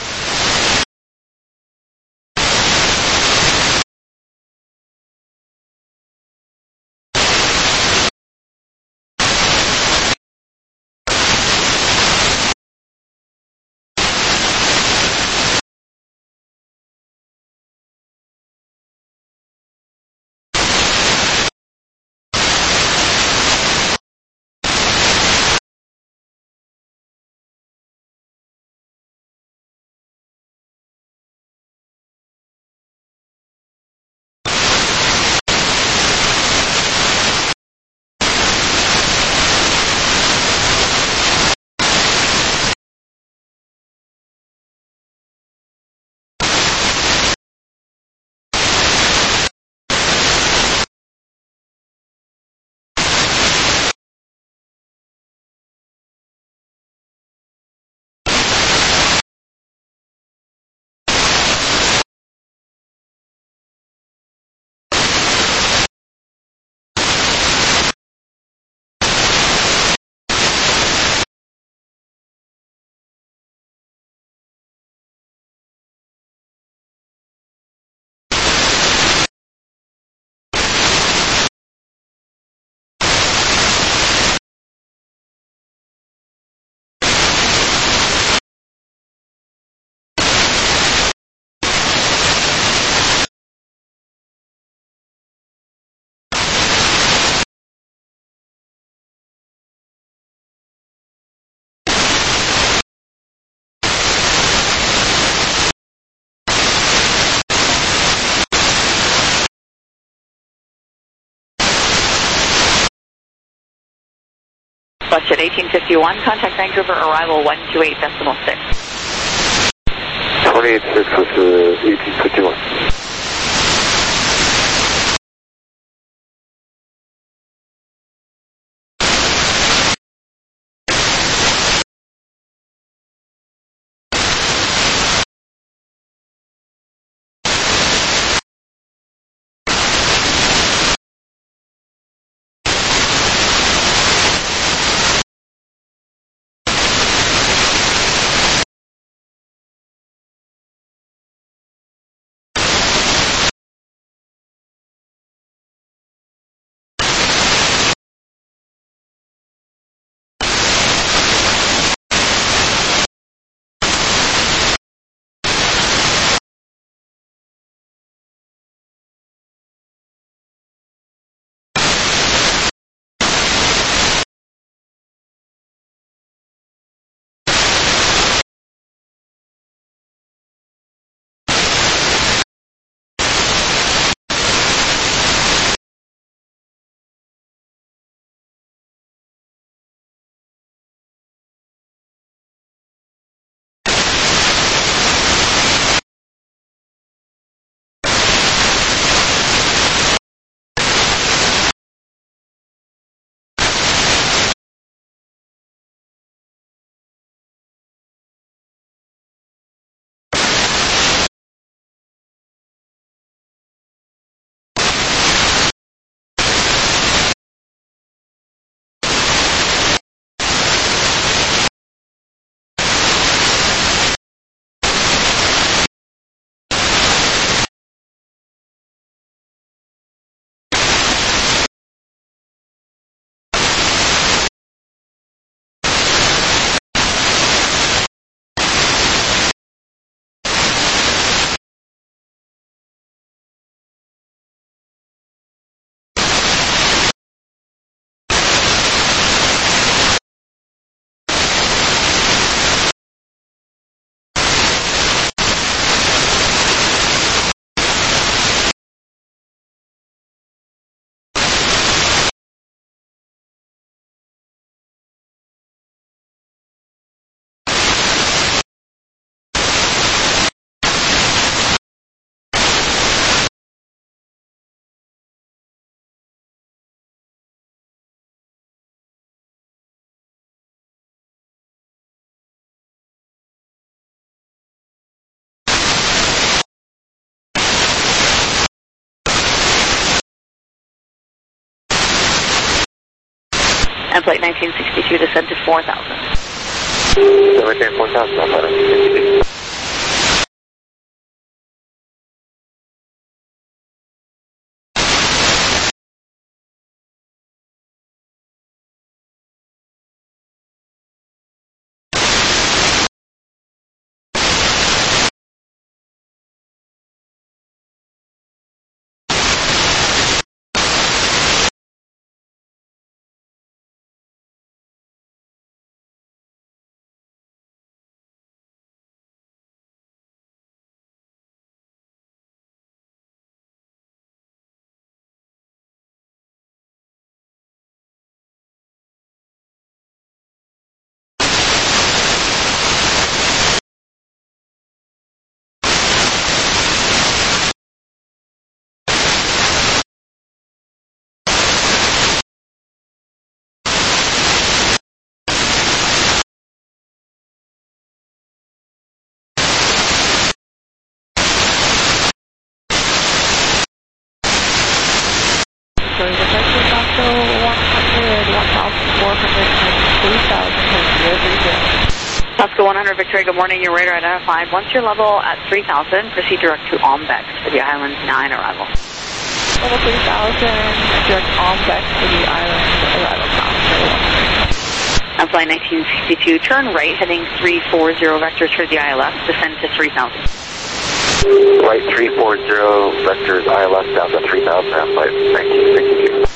S9: Question eighteen fifty-one, contact Vancouver, arrival one two eight decimal six.
S8: twenty-eight six with the eighteen fifty-one.
S9: And flight nineteen sixty-two, descend to four thousand.
S8: Maintain four thousand, Alpha nineteen sixty-two.
S7: Sorry, the first is also one hundred, one thousand four hundred, three thousand, zero three zero.
S9: Oscar one hundred, Victoria, good morning. Your radar identified. Once your level at three thousand, proceed direct to Ombex for the Island nine arrival.
S7: Level three thousand, direct Ombex for the Island arrival path.
S9: And flight nineteen sixty-two, turn right, heading three four zero vectors for the I L S, descend to three thousand.
S8: Flight three four zero, vectors I L S down to three thousand, and flight nineteen sixty-two.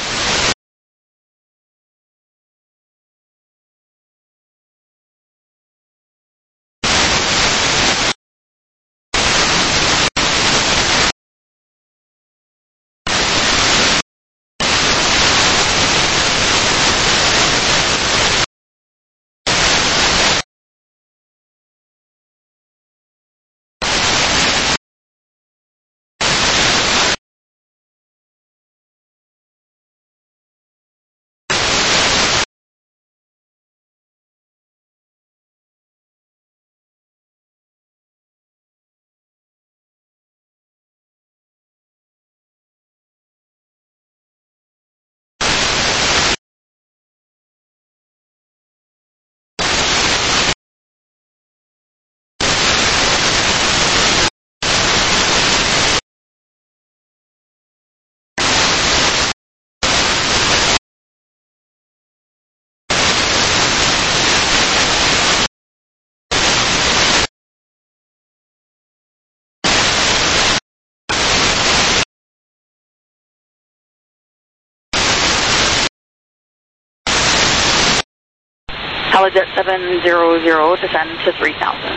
S9: Helijet seven zero zero, descend to three thousand.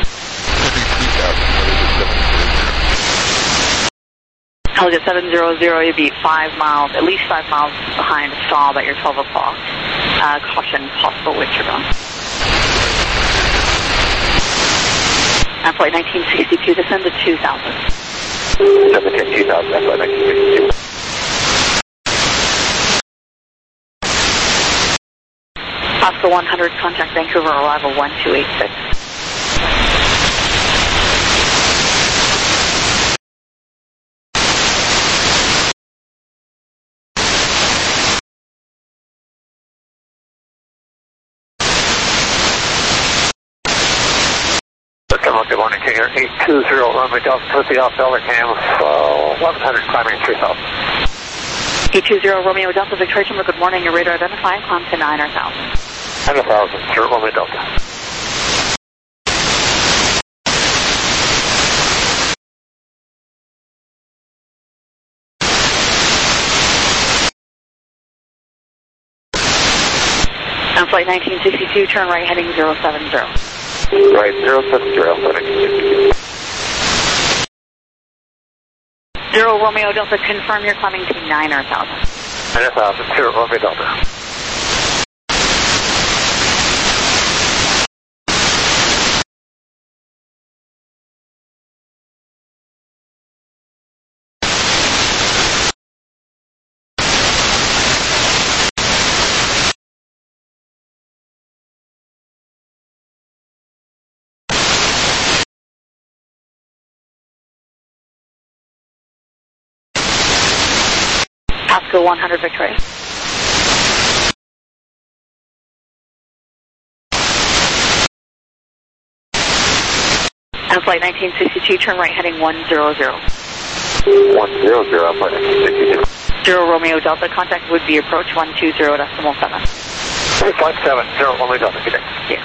S9: Helijet seven zero zero, you'll be five miles, at least five miles behind Saab at your twelve o'clock. Uh, caution, possible wind chill. And flight nineteen sixty-two, descend to two thousand.
S8: Descend to two thousand, flight nineteen sixty-two.
S9: Oscar one hundred, contact Vancouver, arrival one two eight six.
S3: Come on, good morning, King Air eight two zero, runway Delta, Pussy off Delta Cam, uh, eleven hundred, climbing three thousand.
S9: eight two zero, Romeo Delta, Victoria, Timber, good morning, your radar identified, climb to nine or one thousand.
S3: nine or one thousand, sir, Romeo Delta.
S9: And flight nineteen sixty-two, turn right, heading zero seven zero.
S8: Right, zero seven zero, flight nineteen sixty-two.
S9: Zero Romeo Delta, confirm you're climbing to nine or one thousand.
S3: nine or one thousand, zero Romeo Delta.
S9: Oscar one hundred, Victoria. And flight nineteen sixty-two, turn right heading one zero zero.
S3: one zero zero, flight nineteen sixty-two.
S9: Zero Romeo Delta, contact would be approach one two zero decimal seven.
S3: Flight seven, zero Romeo Delta, good day.
S9: Yeah.